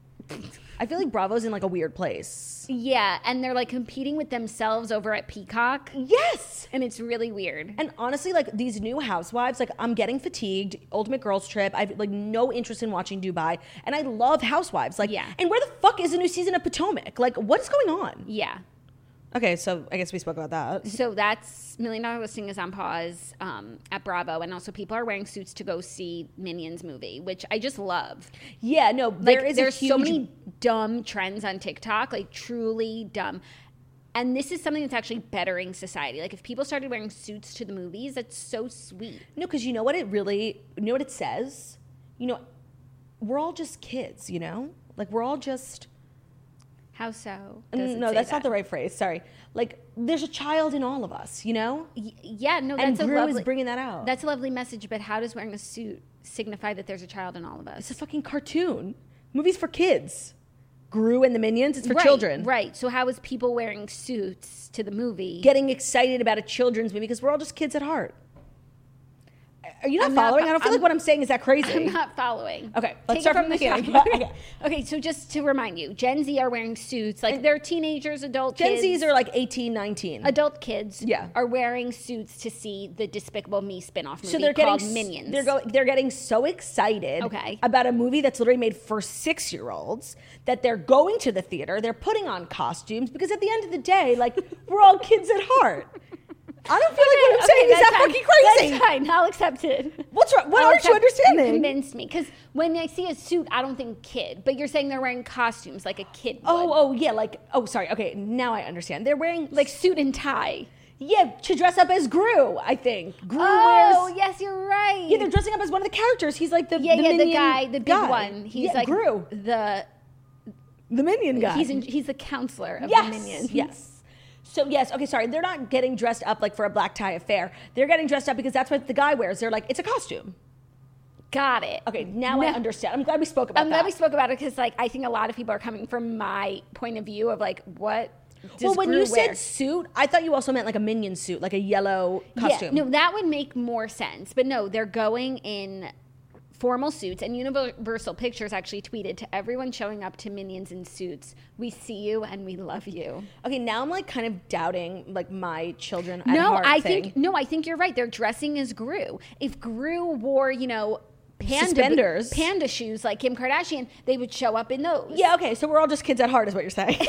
I feel like Bravo's in like a weird place. Yeah, and they're like competing with themselves over at Peacock. Yes! And it's really weird. And honestly, like these new housewives, like I'm getting fatigued. Ultimate Girls Trip. I've like no interest in watching Dubai. And I love Housewives. Like, yeah. And where the fuck is the new season of Potomac? Like, what is going on? Yeah. Okay, so I guess we spoke about that. So that's Million Dollar Listing is on pause um, at Bravo, and also people are wearing suits to go see Minions movie, which I just love. Yeah, no, Like, there is there's a huge... so many dumb trends on TikTok, like truly dumb. And this is something that's actually bettering society. Like if people started wearing suits to the movies, that's so sweet. No, because you know what it really, you know what it says? You know, we're all just kids, you know? Like we're all just... How so? No, that's that? not the right phrase. Sorry. Like, there's a child in all of us, you know? Y- yeah, no, and that's Gru a lovely... is bringing that out. That's a lovely message, but how does wearing a suit signify that there's a child in all of us? It's a fucking cartoon. Movie's for kids. Gru and the Minions, it's for right, children. Right. So how is people wearing suits to the movie getting excited about a children's movie? Because we're all just kids at heart. Are you not I'm following? Not, I don't feel I'm, like what I'm saying is that crazy. I'm not following. Okay, let's Take start from the beginning. okay. okay, so just to remind you, Gen Z are wearing suits. Like, they're teenagers, adult Gen kids. Zs are like eighteen, nineteen. Adult kids yeah. are wearing suits to see the Despicable Me spinoff movie so they're called getting, Minions. They're, go, they're getting so excited okay. about a movie that's literally made for six-year-olds that they're going to the theater, they're putting on costumes, because at the end of the day, like, we're all kids at heart. I don't feel like what I'm okay, saying is that fine. fucking crazy. That's fine. I'll accept it. What's wrong? What I'll aren't you accept- understanding? You convinced me. Because when I see a suit, I don't think kid. But you're saying they're wearing costumes like a kid would. Oh, oh, yeah, like, oh, sorry. Okay, now I understand. They're wearing, Like suit and tie. yeah, to dress up as Gru, I think. Gru Oh, wears... yes, you're right. Yeah, they're dressing up as one of the characters. He's like the Yeah, the yeah, the minion guy, the big guy. one. He's yeah, like Gru, the the minion guy. he's in, he's the counselor of yes, the Minions. yes. So yes, okay, sorry. They're not getting dressed up like for a black tie affair. They're getting dressed up because that's what the guy wears. They're like, it's a costume. Got it. Okay, now No. I understand. I'm glad we spoke about I'm that. glad we spoke about it because, like, I think a lot of people are coming from my point of view of like, what does well, when Gru you wear? said suit, I thought you also meant like a minion suit, like a yellow costume. Yeah, no, that would make more sense. But no, they're going in formal suits, and Universal Pictures actually tweeted to everyone showing up to Minions in suits, "We see you and we love you." Okay, now I'm like kind of doubting like my children. At No, heart I thing. think no, I think you're right. They're dressing as Gru. If Gru wore, you know, panda Suspenders. panda shoes like Kim Kardashian, they would show up in those. Yeah, okay, so we're all just kids at heart, is what you're saying.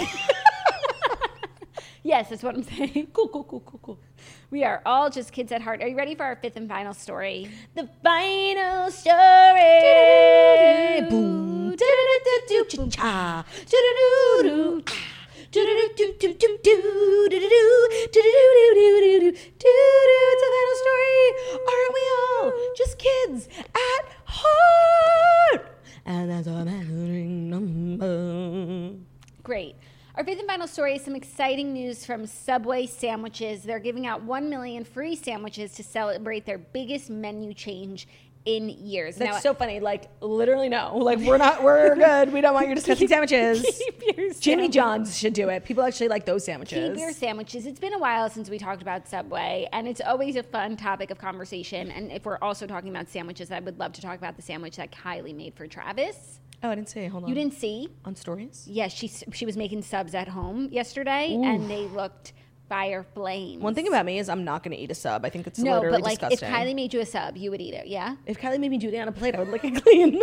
Yes, that's what I'm saying. Cool, cool, cool, cool, cool. We are all just kids at heart. Are you ready for our fifth and final story? The final story. Boom. Do-do-do-do-do-cha. Do-do-do-do. Do-do-do-do-do-do. Do-do-do. Do-do-do-do-do-do. Do-do. It's the final story. Aren't we all just kids at heart? And that's our measuring number. Great. Our fifth and final story is some exciting news from Subway sandwiches. They're giving out one million free sandwiches to celebrate their biggest menu change in years. That's Now, so funny. Like, literally, no. Like, we're not, we're good. We don't want your disgusting sandwiches. keep your Jimmy sandwich- John's should do it. People actually like those sandwiches. Keep your sandwiches. It's been a while since we talked about Subway, and it's always a fun topic of conversation. And if we're also talking about sandwiches, I would love to talk about the sandwich that Kylie made for Travis. Oh, I didn't see. Hold on. You didn't see? On stories? Yes, she she was making subs at home yesterday, and they looked fire flames. One thing about me is I'm not going to eat a sub. I think it's no, literally but like disgusting. if Kylie made you a sub, you would eat it, yeah? If Kylie made me do it on a plate, I would lick it clean.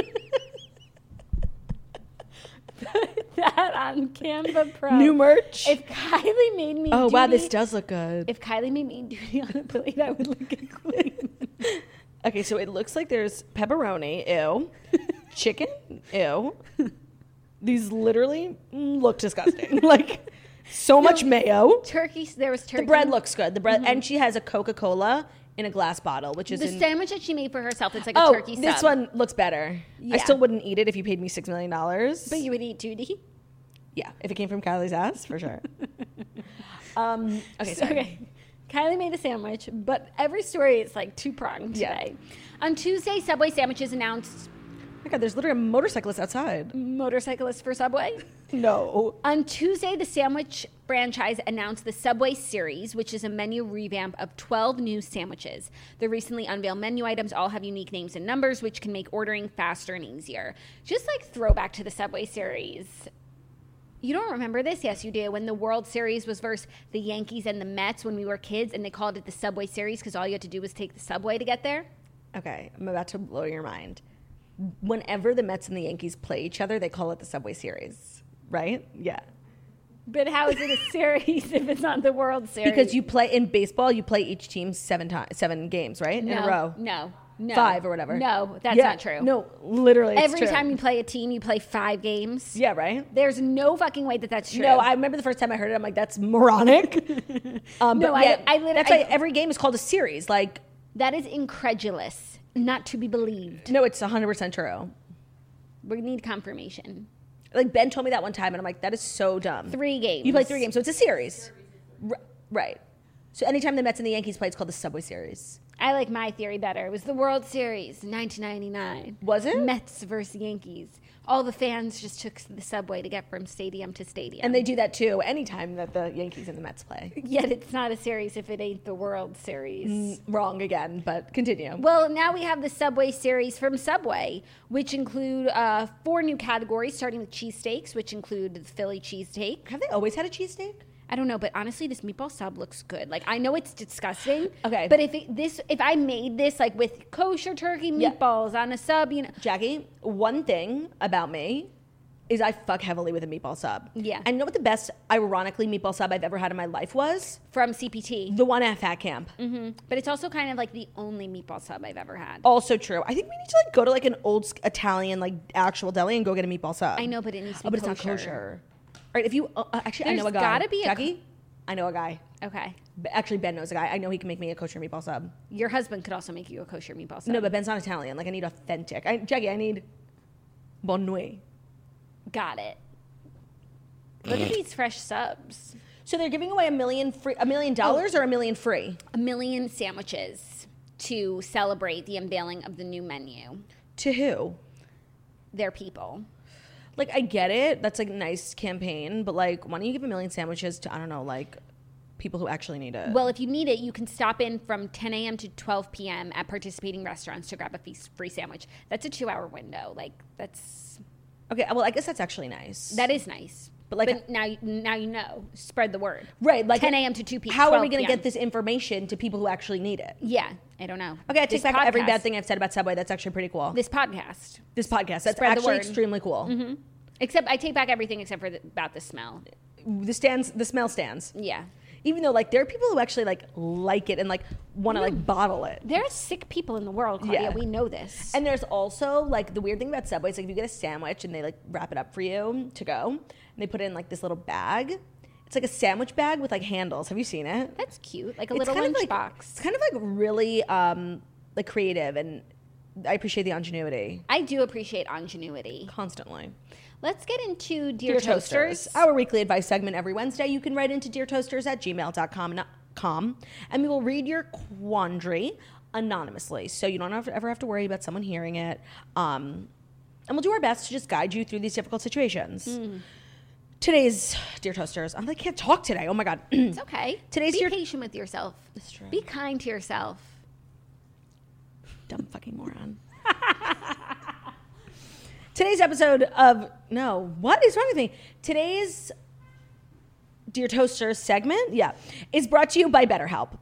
That on Canva Pro. New merch. If Kylie made me, oh, wow, duty- this does look good. If Kylie made me duty on a plate, I would lick it clean. Okay, so it looks like there's pepperoni, ew. Chicken, ew. These literally look disgusting. Like, so much mayo. Turkey. There was turkey. The bread looks good. The bread, and she has a Coca-Cola in a glass bottle, which is The in, sandwich that she made for herself. It's like a oh, turkey sub. this one looks better. I Yeah. still wouldn't eat it if you paid me six million dollars. But you would eat duty. Yeah, if it came from Kylie's ass, for sure. um, okay, sorry. Okay. Kylie made a sandwich, but every story is like two pronged Yeah. today. On Tuesday, Subway sandwiches announced Oh my God, there's literally a motorcyclist outside. motorcyclists for Subway. No. On Tuesday, the sandwich franchise announced the Subway Series, which is a menu revamp of twelve new sandwiches. The recently unveiled menu items all have unique names and numbers, which can make ordering faster and easier. Just like throwback to the Subway Series. You don't remember this? Yes, you do. When the World Series was versus the Yankees and the Mets when we were kids, and they called it the Subway Series because all you had to do was take the subway to get there. Okay, I'm about to blow your mind. Whenever the Mets and the Yankees play each other, they call it the Subway Series, right? Yeah. But how is it a series if it's not the World Series? Because you play in baseball, you play each team seven times, seven games, right? no, In a row. No, no. Five or whatever. No, that's Yeah, not true. No, literally. it's Every true. time you play a team, you play five games. Yeah, right? There's no fucking way that that's true. No, I remember the first time I heard it, I'm like, that's moronic. um, No, but I- yeah, I lit- that's I- why every game is called a series. Like, That is incredulous, not to be believed. no, it's one hundred percent true. We need confirmation. Like, Ben told me that one time, and I'm like, that is so dumb. Three games. You play three games, so it's a series. R- right. So anytime the Mets and the Yankees play, it's called the Subway Series. I like my theory better. It was the World Series, nineteen ninety-nine. Was it? Mets versus Yankees. All the fans just took the subway to get from stadium to stadium. And they do that, too, anytime that the Yankees and the Mets play. Yet it's not a series if it ain't the World Series. Wrong again, but continue. Well, now we have the Subway series from Subway, which include uh, four new categories, starting with cheesesteaks, which include the Philly cheesesteak. Have they always had a cheesesteak? I don't know, but honestly, this meatball sub looks good. Like, I know it's disgusting. Okay. But if it, this, if I made this like with kosher turkey Yeah. meatballs on a sub, you know, Jackie, one thing about me is I fuck heavily with a meatball sub. Yeah. And you know what the best, ironically, meatball sub I've ever had in my life was? from C P T. The one at Fat Camp. hmm But it's also kind of like the only meatball sub I've ever had. Also true. I think we need to like go to like an old s- Italian like actual deli and go get a meatball sub. I know, but it needs to be Oh, but it's kosher. not kosher. All right, if you uh, uh, actually, I There's know a guy. gotta be a Jackie. I know a guy. Okay. B- Actually, Ben knows a guy. I know he can make me a kosher meatball sub. Your husband could also make you a kosher meatball sub. No, but Ben's not Italian. Like I need authentic. I, Jackie, I need bon nuit. Got it. Look at these fresh subs. So they're giving away a million free, a million dollars or a million free. A million sandwiches to celebrate the unveiling of the new menu. To who? Their people. Like I get it. That's like a nice campaign, but like, why don't you give a million sandwiches to I don't know, like people who actually need it. Well, if you need it, you can stop in from ten a.m. to twelve p.m. at participating restaurants to grab a free sandwich. That's a two-hour window. Like, that's... Okay, well, I guess that's actually nice. That is nice. But, like, but now, now you know. Spread the word. Right. Like ten a.m. to two p.m. How are we going to get this information to people who actually need it? Yeah, I don't know. Okay, I take This back every podcast- bad thing I've said about Subway. That's actually pretty cool. This podcast. This podcast. That's Spread the actually word. extremely cool. Mm-hmm. Except I take back everything except for the, about the smell. The stands, the smell stands. Yeah. Even though, like, there are people who actually, like, like it and, like, want to, like, bottle it. There are sick people in the world, Claudia. Yeah. We know this. And there's also, like, the weird thing about Subway is, like, if you get a sandwich and they, like, wrap it up for you to go, and they put it in, like, this little bag. It's like a sandwich bag with, like, handles. Have you seen it? That's cute. Like a It's little kind of lunch like- box. It's kind of, like, really, um, like, creative, and I appreciate the ingenuity. I do appreciate ingenuity. Constantly. Let's get into Dear, Toasters. Our weekly advice segment every Wednesday. You can write into deartoasters at gmail dot com, com, and we will read your quandary anonymously. So you don't have to, ever have to worry about someone hearing it. Um, and we'll do our best to just guide you through these difficult situations. Mm. Today's Dear Toasters. I can't talk today. Oh my God. It's okay. Today's Be Dear- patient with yourself. That's true. Be kind to yourself. Dumb fucking moron. Today's episode of no, what is wrong with me? Today's Dear Toasters segment, yeah, is brought to you by BetterHelp.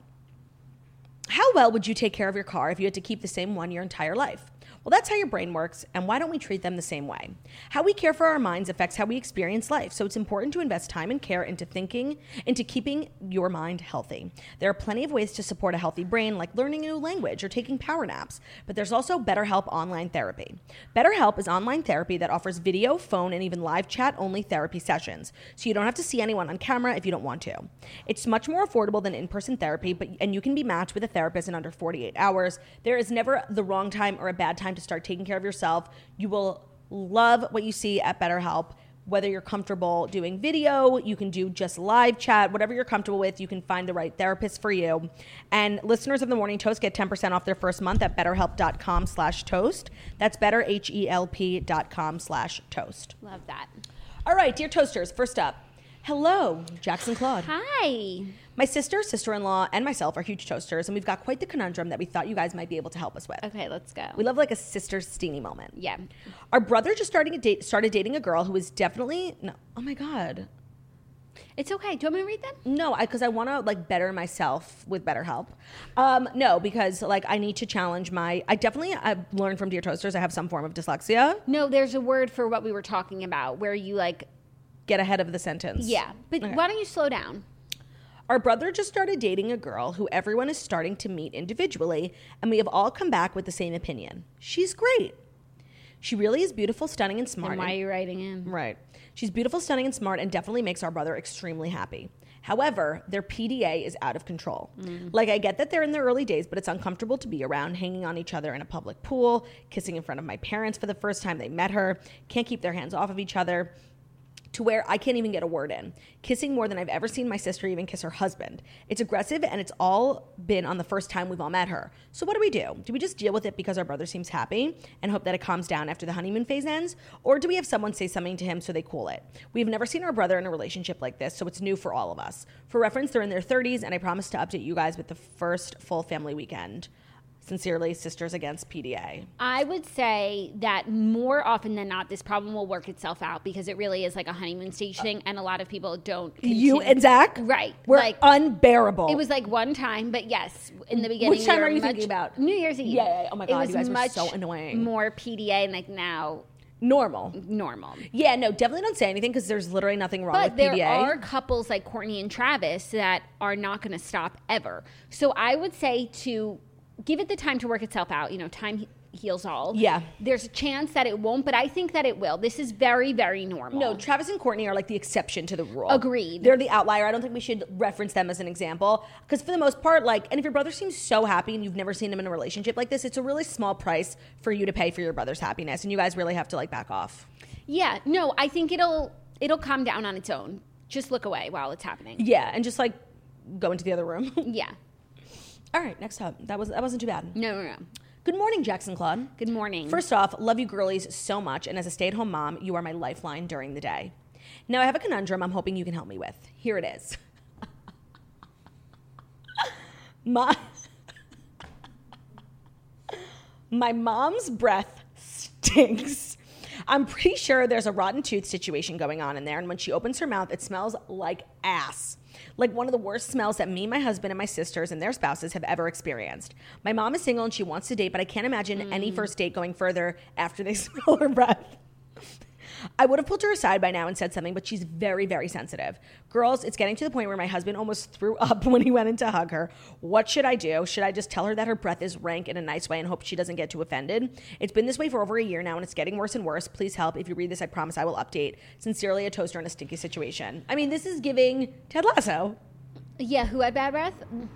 How well would you take care of your car if you had to keep the same one your entire life? Well, that's how your brain works, and why don't we treat them the same way? How we care for our minds affects how we experience life, so it's important to invest time and care into thinking, into keeping your mind healthy. There are plenty of ways to support a healthy brain, like learning a new language or taking power naps, but there's also BetterHelp online therapy. BetterHelp is online therapy that offers video, phone, and even live chat-only therapy sessions, so you don't have to see anyone on camera if you don't want to. It's much more affordable than in-person therapy, but and you can be matched with a therapist in under forty-eight hours. There is never the wrong time or a bad time to start taking care of yourself. You will love what you see at BetterHelp. Whether you're comfortable doing video, you can do just live chat, whatever you're comfortable with, you can find the right therapist for you. And listeners of the Morning Toast get ten percent off their first month at betterhelp.com slash toast. That's better, H E L P dot com slash toast. Love that. All right, Dear Toasters, first up. Hello, Jackson Claude. Hi. My sister, sister-in-law, and myself are huge toasters, and we've got quite the conundrum that we thought you guys might be able to help us with. Okay, let's go. We love like a sister steamy moment. Yeah. Our brother just starting a date, started dating a girl who is definitely no. Oh my God. It's okay. Do you want me to read them? No, because I, I want to like better myself with BetterHelp. Um, no, because like I need to challenge my. I definitely I've learned from Dear Toasters I have some form of dyslexia. No, there's a word for what we were talking about where you like. Get ahead of the sentence. Yeah. But Okay. why don't you slow down? Our brother just started dating a girl who everyone is starting to meet individually, and we have all come back with the same opinion. She's great. She really is beautiful, stunning, and smart. Then why and- are you writing in? Right. She's beautiful, stunning, and smart, and definitely makes our brother extremely happy. However, their P D A is out of control. Mm. Like, I get that they're in their early days, but it's uncomfortable to be around, hanging on each other in a public pool, kissing in front of my parents for the first time they met her, can't keep their hands off of each other, to where I can't even get a word in. Kissing more than I've ever seen my sister even kiss her husband. It's aggressive, and it's all been on the first time we've all met her. So what do we do? Do we just deal with it because our brother seems happy and hope that it calms down after the honeymoon phase ends? Or do we have someone say something to him so they cool it? We've never seen our brother in a relationship like this, so it's new for all of us. For reference, they're in their thirties, and I promise to update you guys with the first full family weekend. Sincerely, Sisters Against P D A. I would say that more often than not, this problem will work itself out because it really is like a honeymoon stage thing, and a lot of people don't. You continue- and Zach? Right. We're like, unbearable. it was like one time, but yes, in the beginning. Which time we were are you much- thinking about? New Year's Eve. Yeah, yeah, yeah. Oh my It God, was you guys were much so annoying. More P D A, and like now, normal. normal. Yeah, no, definitely don't say anything because there's literally nothing wrong But with there P D A. are couples like Courtney and Travis that are not going to stop ever. So I would say to give it the time to work itself out. You know, time he- heals all. Yeah. There's a chance that it won't, but I think that it will. This is very, very normal. No, Travis and Courtney are like the exception to the rule. Agreed. They're the outlier. I don't think we should reference them as an example because for the most part, like, and if your brother seems so happy and you've never seen him in a relationship like this, it's a really small price for you to pay for your brother's happiness, and you guys really have to like back off. Yeah. No, I think it'll it'll calm down on its own. Just look away while it's happening. Yeah, and just like go into the other room. Yeah. All right, next up. That was that wasn't too bad. No, no, no. Good morning, Jackson Claude. Good morning. First off, love you girlies so much, and as a stay-at-home mom, you are my lifeline during the day. Now, I have a conundrum I'm hoping you can help me with. Here it is. My, my mom's breath stinks. I'm pretty sure there's a rotten tooth situation going on in there, and when she opens her mouth, it smells like ass. Like one of the worst smells that me, my husband, and my sisters and their spouses have ever experienced. My mom is single and she wants to date, but I can't imagine mm. any first date going further after they smell her breath. I would have pulled her aside by now and said something, but she's very, very sensitive. Girls, it's getting to the point where my husband almost threw up when he went in to hug her. What should I do? Should I just tell her that her breath is rank in a nice way and hope she doesn't get too offended? It's been this way for over a year now, and it's getting worse and worse. Please help. If you read this, I promise I will update. Sincerely, a toaster in a stinky situation. I mean, this is giving Ted Lasso. Yeah, who had bad breath?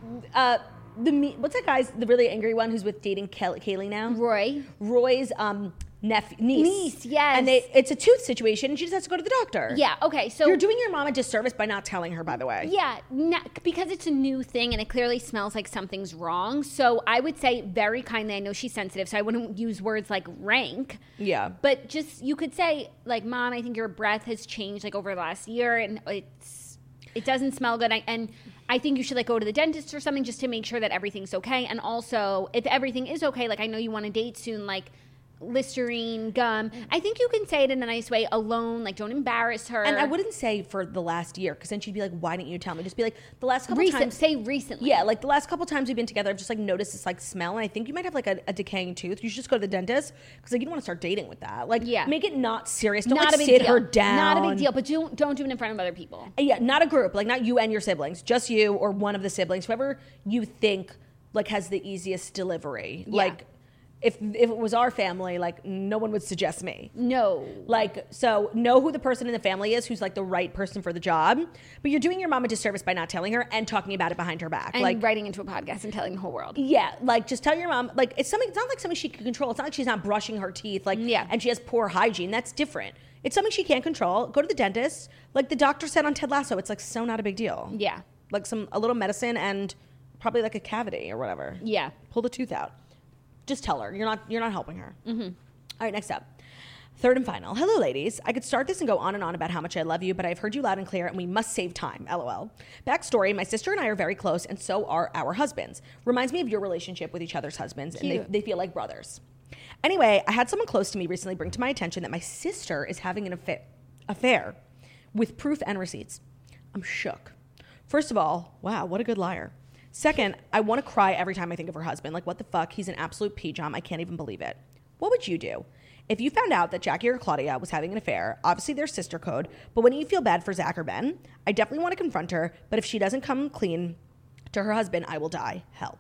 Uh, the what's that guy's, the really angry one who's with dating Kelly, Kaylee now? Roy. Roy's um nephew, niece. Niece, yes. And they, it's a tooth situation, and she just has to go to the doctor. Yeah, okay, so... You're doing your mom a disservice by not telling her, by the way. Yeah, not, because it's a new thing, and it clearly smells like something's wrong. So I would say very kindly, I know she's sensitive, so I wouldn't use words like rank. Yeah. But just, you could say, like, Mom, I think your breath has changed, like, over the last year, and it's... It doesn't smell good, I, and I think you should like go to the dentist or something just to make sure that everything's okay. And also, if everything is okay, like I know you want to date soon, like Listerine, gum. I think you can say it in a nice way alone, like don't embarrass her. And I wouldn't say for the last year, because then she'd be like, why didn't you tell me? Just be like, the last couple Recent, times. Say recently. Yeah, like the last couple times we've been together, I've just like noticed this like smell, and I think you might have like a, a decaying tooth. You should just go to the dentist, because like you don't want to start dating with that. Like, yeah. make it not serious. Don't not like a big sit deal. her down. Not a big deal, but don't, don't do it in front of other people. Yeah, not a group, like not you and your siblings, just you or one of the siblings, whoever you think like has the easiest delivery. Yeah. Like, If if it was our family, like, no one would suggest me. No. Like, so know who the person in the family is who's, like, the right person for the job. But you're doing your mom a disservice by not telling her and talking about it behind her back. And like, writing into a podcast and telling the whole world. Yeah, like, just tell your mom. Like, it's something. It's not like something she can control. It's not like she's not brushing her teeth. Like, yeah. And she has poor hygiene. That's different. It's something she can't control. Go to the dentist. Like the doctor said on Ted Lasso, it's, like, so not a big deal. Yeah. Like, some a little medicine and probably, like, a cavity or whatever. Yeah. Pull the tooth out. Just tell her. You're not you're not helping her. Mm-hmm. All right, next up. Third and final. Hello, ladies. I could start this and go on and on about how much I love you, but I've heard you loud and clear, and we must save time. LOL. Backstory, my sister and I are very close, and so are our husbands. Reminds me of your relationship with each other's husbands, Cute. and they, they feel like brothers. Anyway, I had someone close to me recently bring to my attention that my sister is having an affa- affair with proof and receipts. I'm shook. First of all, wow, what a good liar. Second, I want to cry every time I think of her husband. Like, what the fuck? He's an absolute pee-jam. I can't even believe it. What would you do? If you found out that Jackie or Claudia was having an affair, obviously there's sister code, but wouldn't you feel bad for Zach or Ben? I definitely want to confront her, but if she doesn't come clean to her husband, I will die. Help.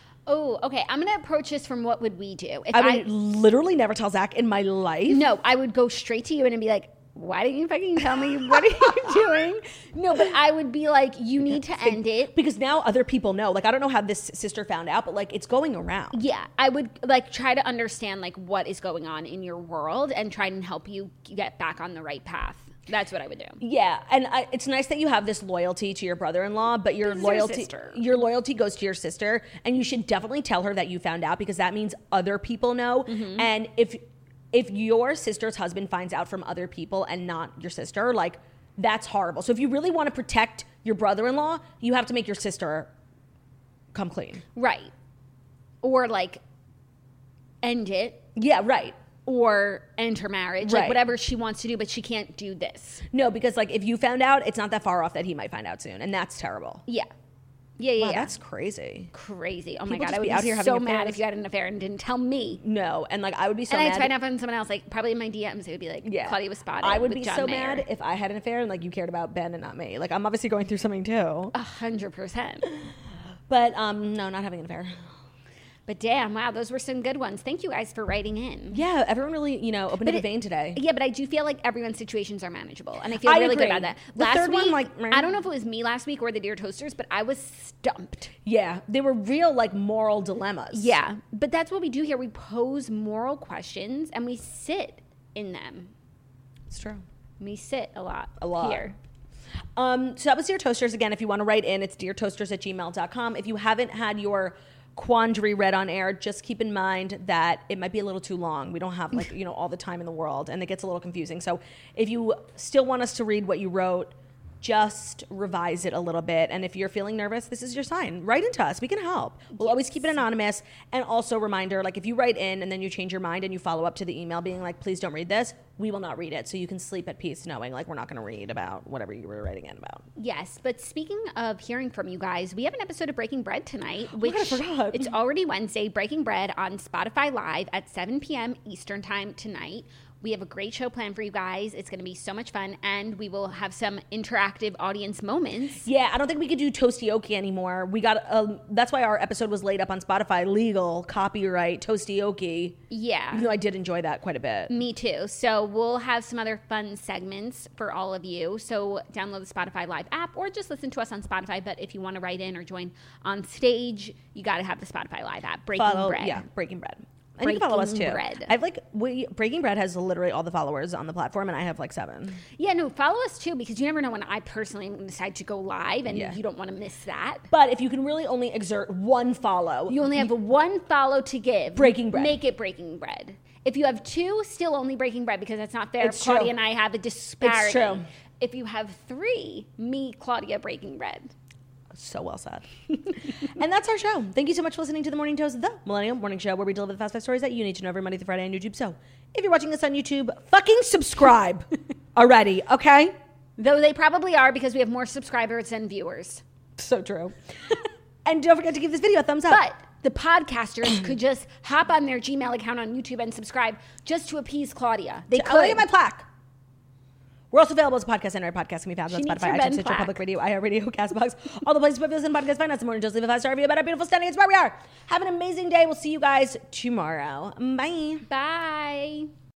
Oh, okay. I'm going to approach this from what would we do? If I would I, literally never tell Zach in my life. No, I would go straight to you and be like, why didn't you fucking tell me? What are you doing? No, but I would be like, you need to end it. Because now other people know. Like, I don't know how this sister found out, but, like, it's going around. Yeah, I would, like, try to understand, like, what is going on in your world and try and help you get back on the right path. That's what I would do. Yeah, and I, it's nice that you have this loyalty to your brother-in-law, but your This is loyalty your sister. your loyalty goes to your sister, and you should definitely tell her that you found out, because that means other people know. Mm-hmm. And if... If your sister's husband finds out from other people and not your sister, like, that's horrible. So if you really want to protect your brother-in-law, you have to make your sister come clean. Right. Or, like, end it. Yeah, right. Or end her marriage. Right. Like, whatever she wants to do, but she can't do this. No, because, like, if you found out, it's not that far off that he might find out soon, and that's terrible. Yeah. Yeah, yeah, wow, yeah. that's crazy. Crazy. Oh People my God, just I would be be out here having so affairs. mad if you had an affair and didn't tell me. No, and, like, I would be so and mad. I'd find out from someone else, like, probably in my D Ms, it would be like, Yeah. Claudia was spotted I would with be John so Mayer. mad if I had an affair and, like, you cared about Ben and not me. Like, I'm obviously going through something, too. A hundred percent. But, um, no, not having an affair. But damn, wow, those were some good ones. Thank you guys for writing in. Yeah, everyone really, you know, opened But up a it- vein today. Yeah, but I do feel like everyone's situations are manageable. And I feel I really agree. good about that. The last third week, one, like, I don't know if it was me last week or the Dear Toasters, but I was stumped. Yeah, they were real, like, moral dilemmas. Yeah, but that's what we do here. We pose moral questions and we sit in them. It's true. We sit a lot. A lot. Here. Um, so that was Dear Toasters. Again, if you want to write in, it's dear toasters at gmail dot com. If you haven't had your quandary read on air, just keep in mind that it might be a little too long. We don't have, like, you know, all the time in the world, and it gets a little confusing. So if you still want us to read what you wrote, just revise it a little bit. And if you're feeling nervous, this is your sign. Write into us. We can help. We'll yes. always keep it anonymous. And also reminder, like if you write in and then you change your mind and you follow up to the email being like, please don't read this, we will not read it. So you can sleep at peace knowing like we're not going to read about whatever you were writing in about. Yes. But speaking of hearing from you guys, we have an episode of Breaking Bread tonight, which oh God, I forgot. It's already Wednesday. Breaking Bread on Spotify Live at seven p.m. Eastern time tonight. We have a great show planned for you guys. It's going to be so much fun, and we will have some interactive audience moments. Yeah, I don't think we could do Toastioki anymore. We got um, that's why our episode was laid up on Spotify. Legal, copyright, Toastioki. Yeah. Even though I did enjoy that quite a bit. Me too. So we'll have some other fun segments for all of you. So download the Spotify Live app or just listen to us on Spotify. But if you want to write in or join on stage, you got to have the Spotify Live app. Breaking Follow, Bread. Yeah, Breaking Bread. And Breaking you can follow us too. Bread. I've like we Breaking Bread has literally all the followers on the platform, and I have like seven. Yeah, no, follow us too because you never know when I personally decide to go live, and yeah. you don't want to miss that. But if you can really only exert one follow, you only have one follow to give. Breaking Bread. Make it Breaking Bread. If you have two, still only Breaking Bread because that's not fair. It's Claudia true. and I have a disparity. It's true. If you have three, me, Claudia, Breaking Bread. So well said. And that's our show. Thank you so much for listening to the Morning Toast, the Millennial Morning Show, where we deliver the fast five stories that you need to know every Monday through Friday on YouTube. So if you're watching this on YouTube, fucking subscribe already, okay? Though they probably are because we have more subscribers than viewers. So true. And don't forget to give this video a thumbs up. But the podcasters could just hop on their Gmail account on YouTube and subscribe just to appease Claudia. They could. Look at my plaque. We're also available as a podcast and our podcast can be found on She needs Spotify, her iTunes, Ben Stitcher, plaque. Public Radio, iHeartRadio, CastBox, all the places where you listen to podcasts. Find us. The Morning Just leave a five star review about our beautiful standing. It's where we are. Have an amazing day. We'll see you guys tomorrow. Bye. Bye.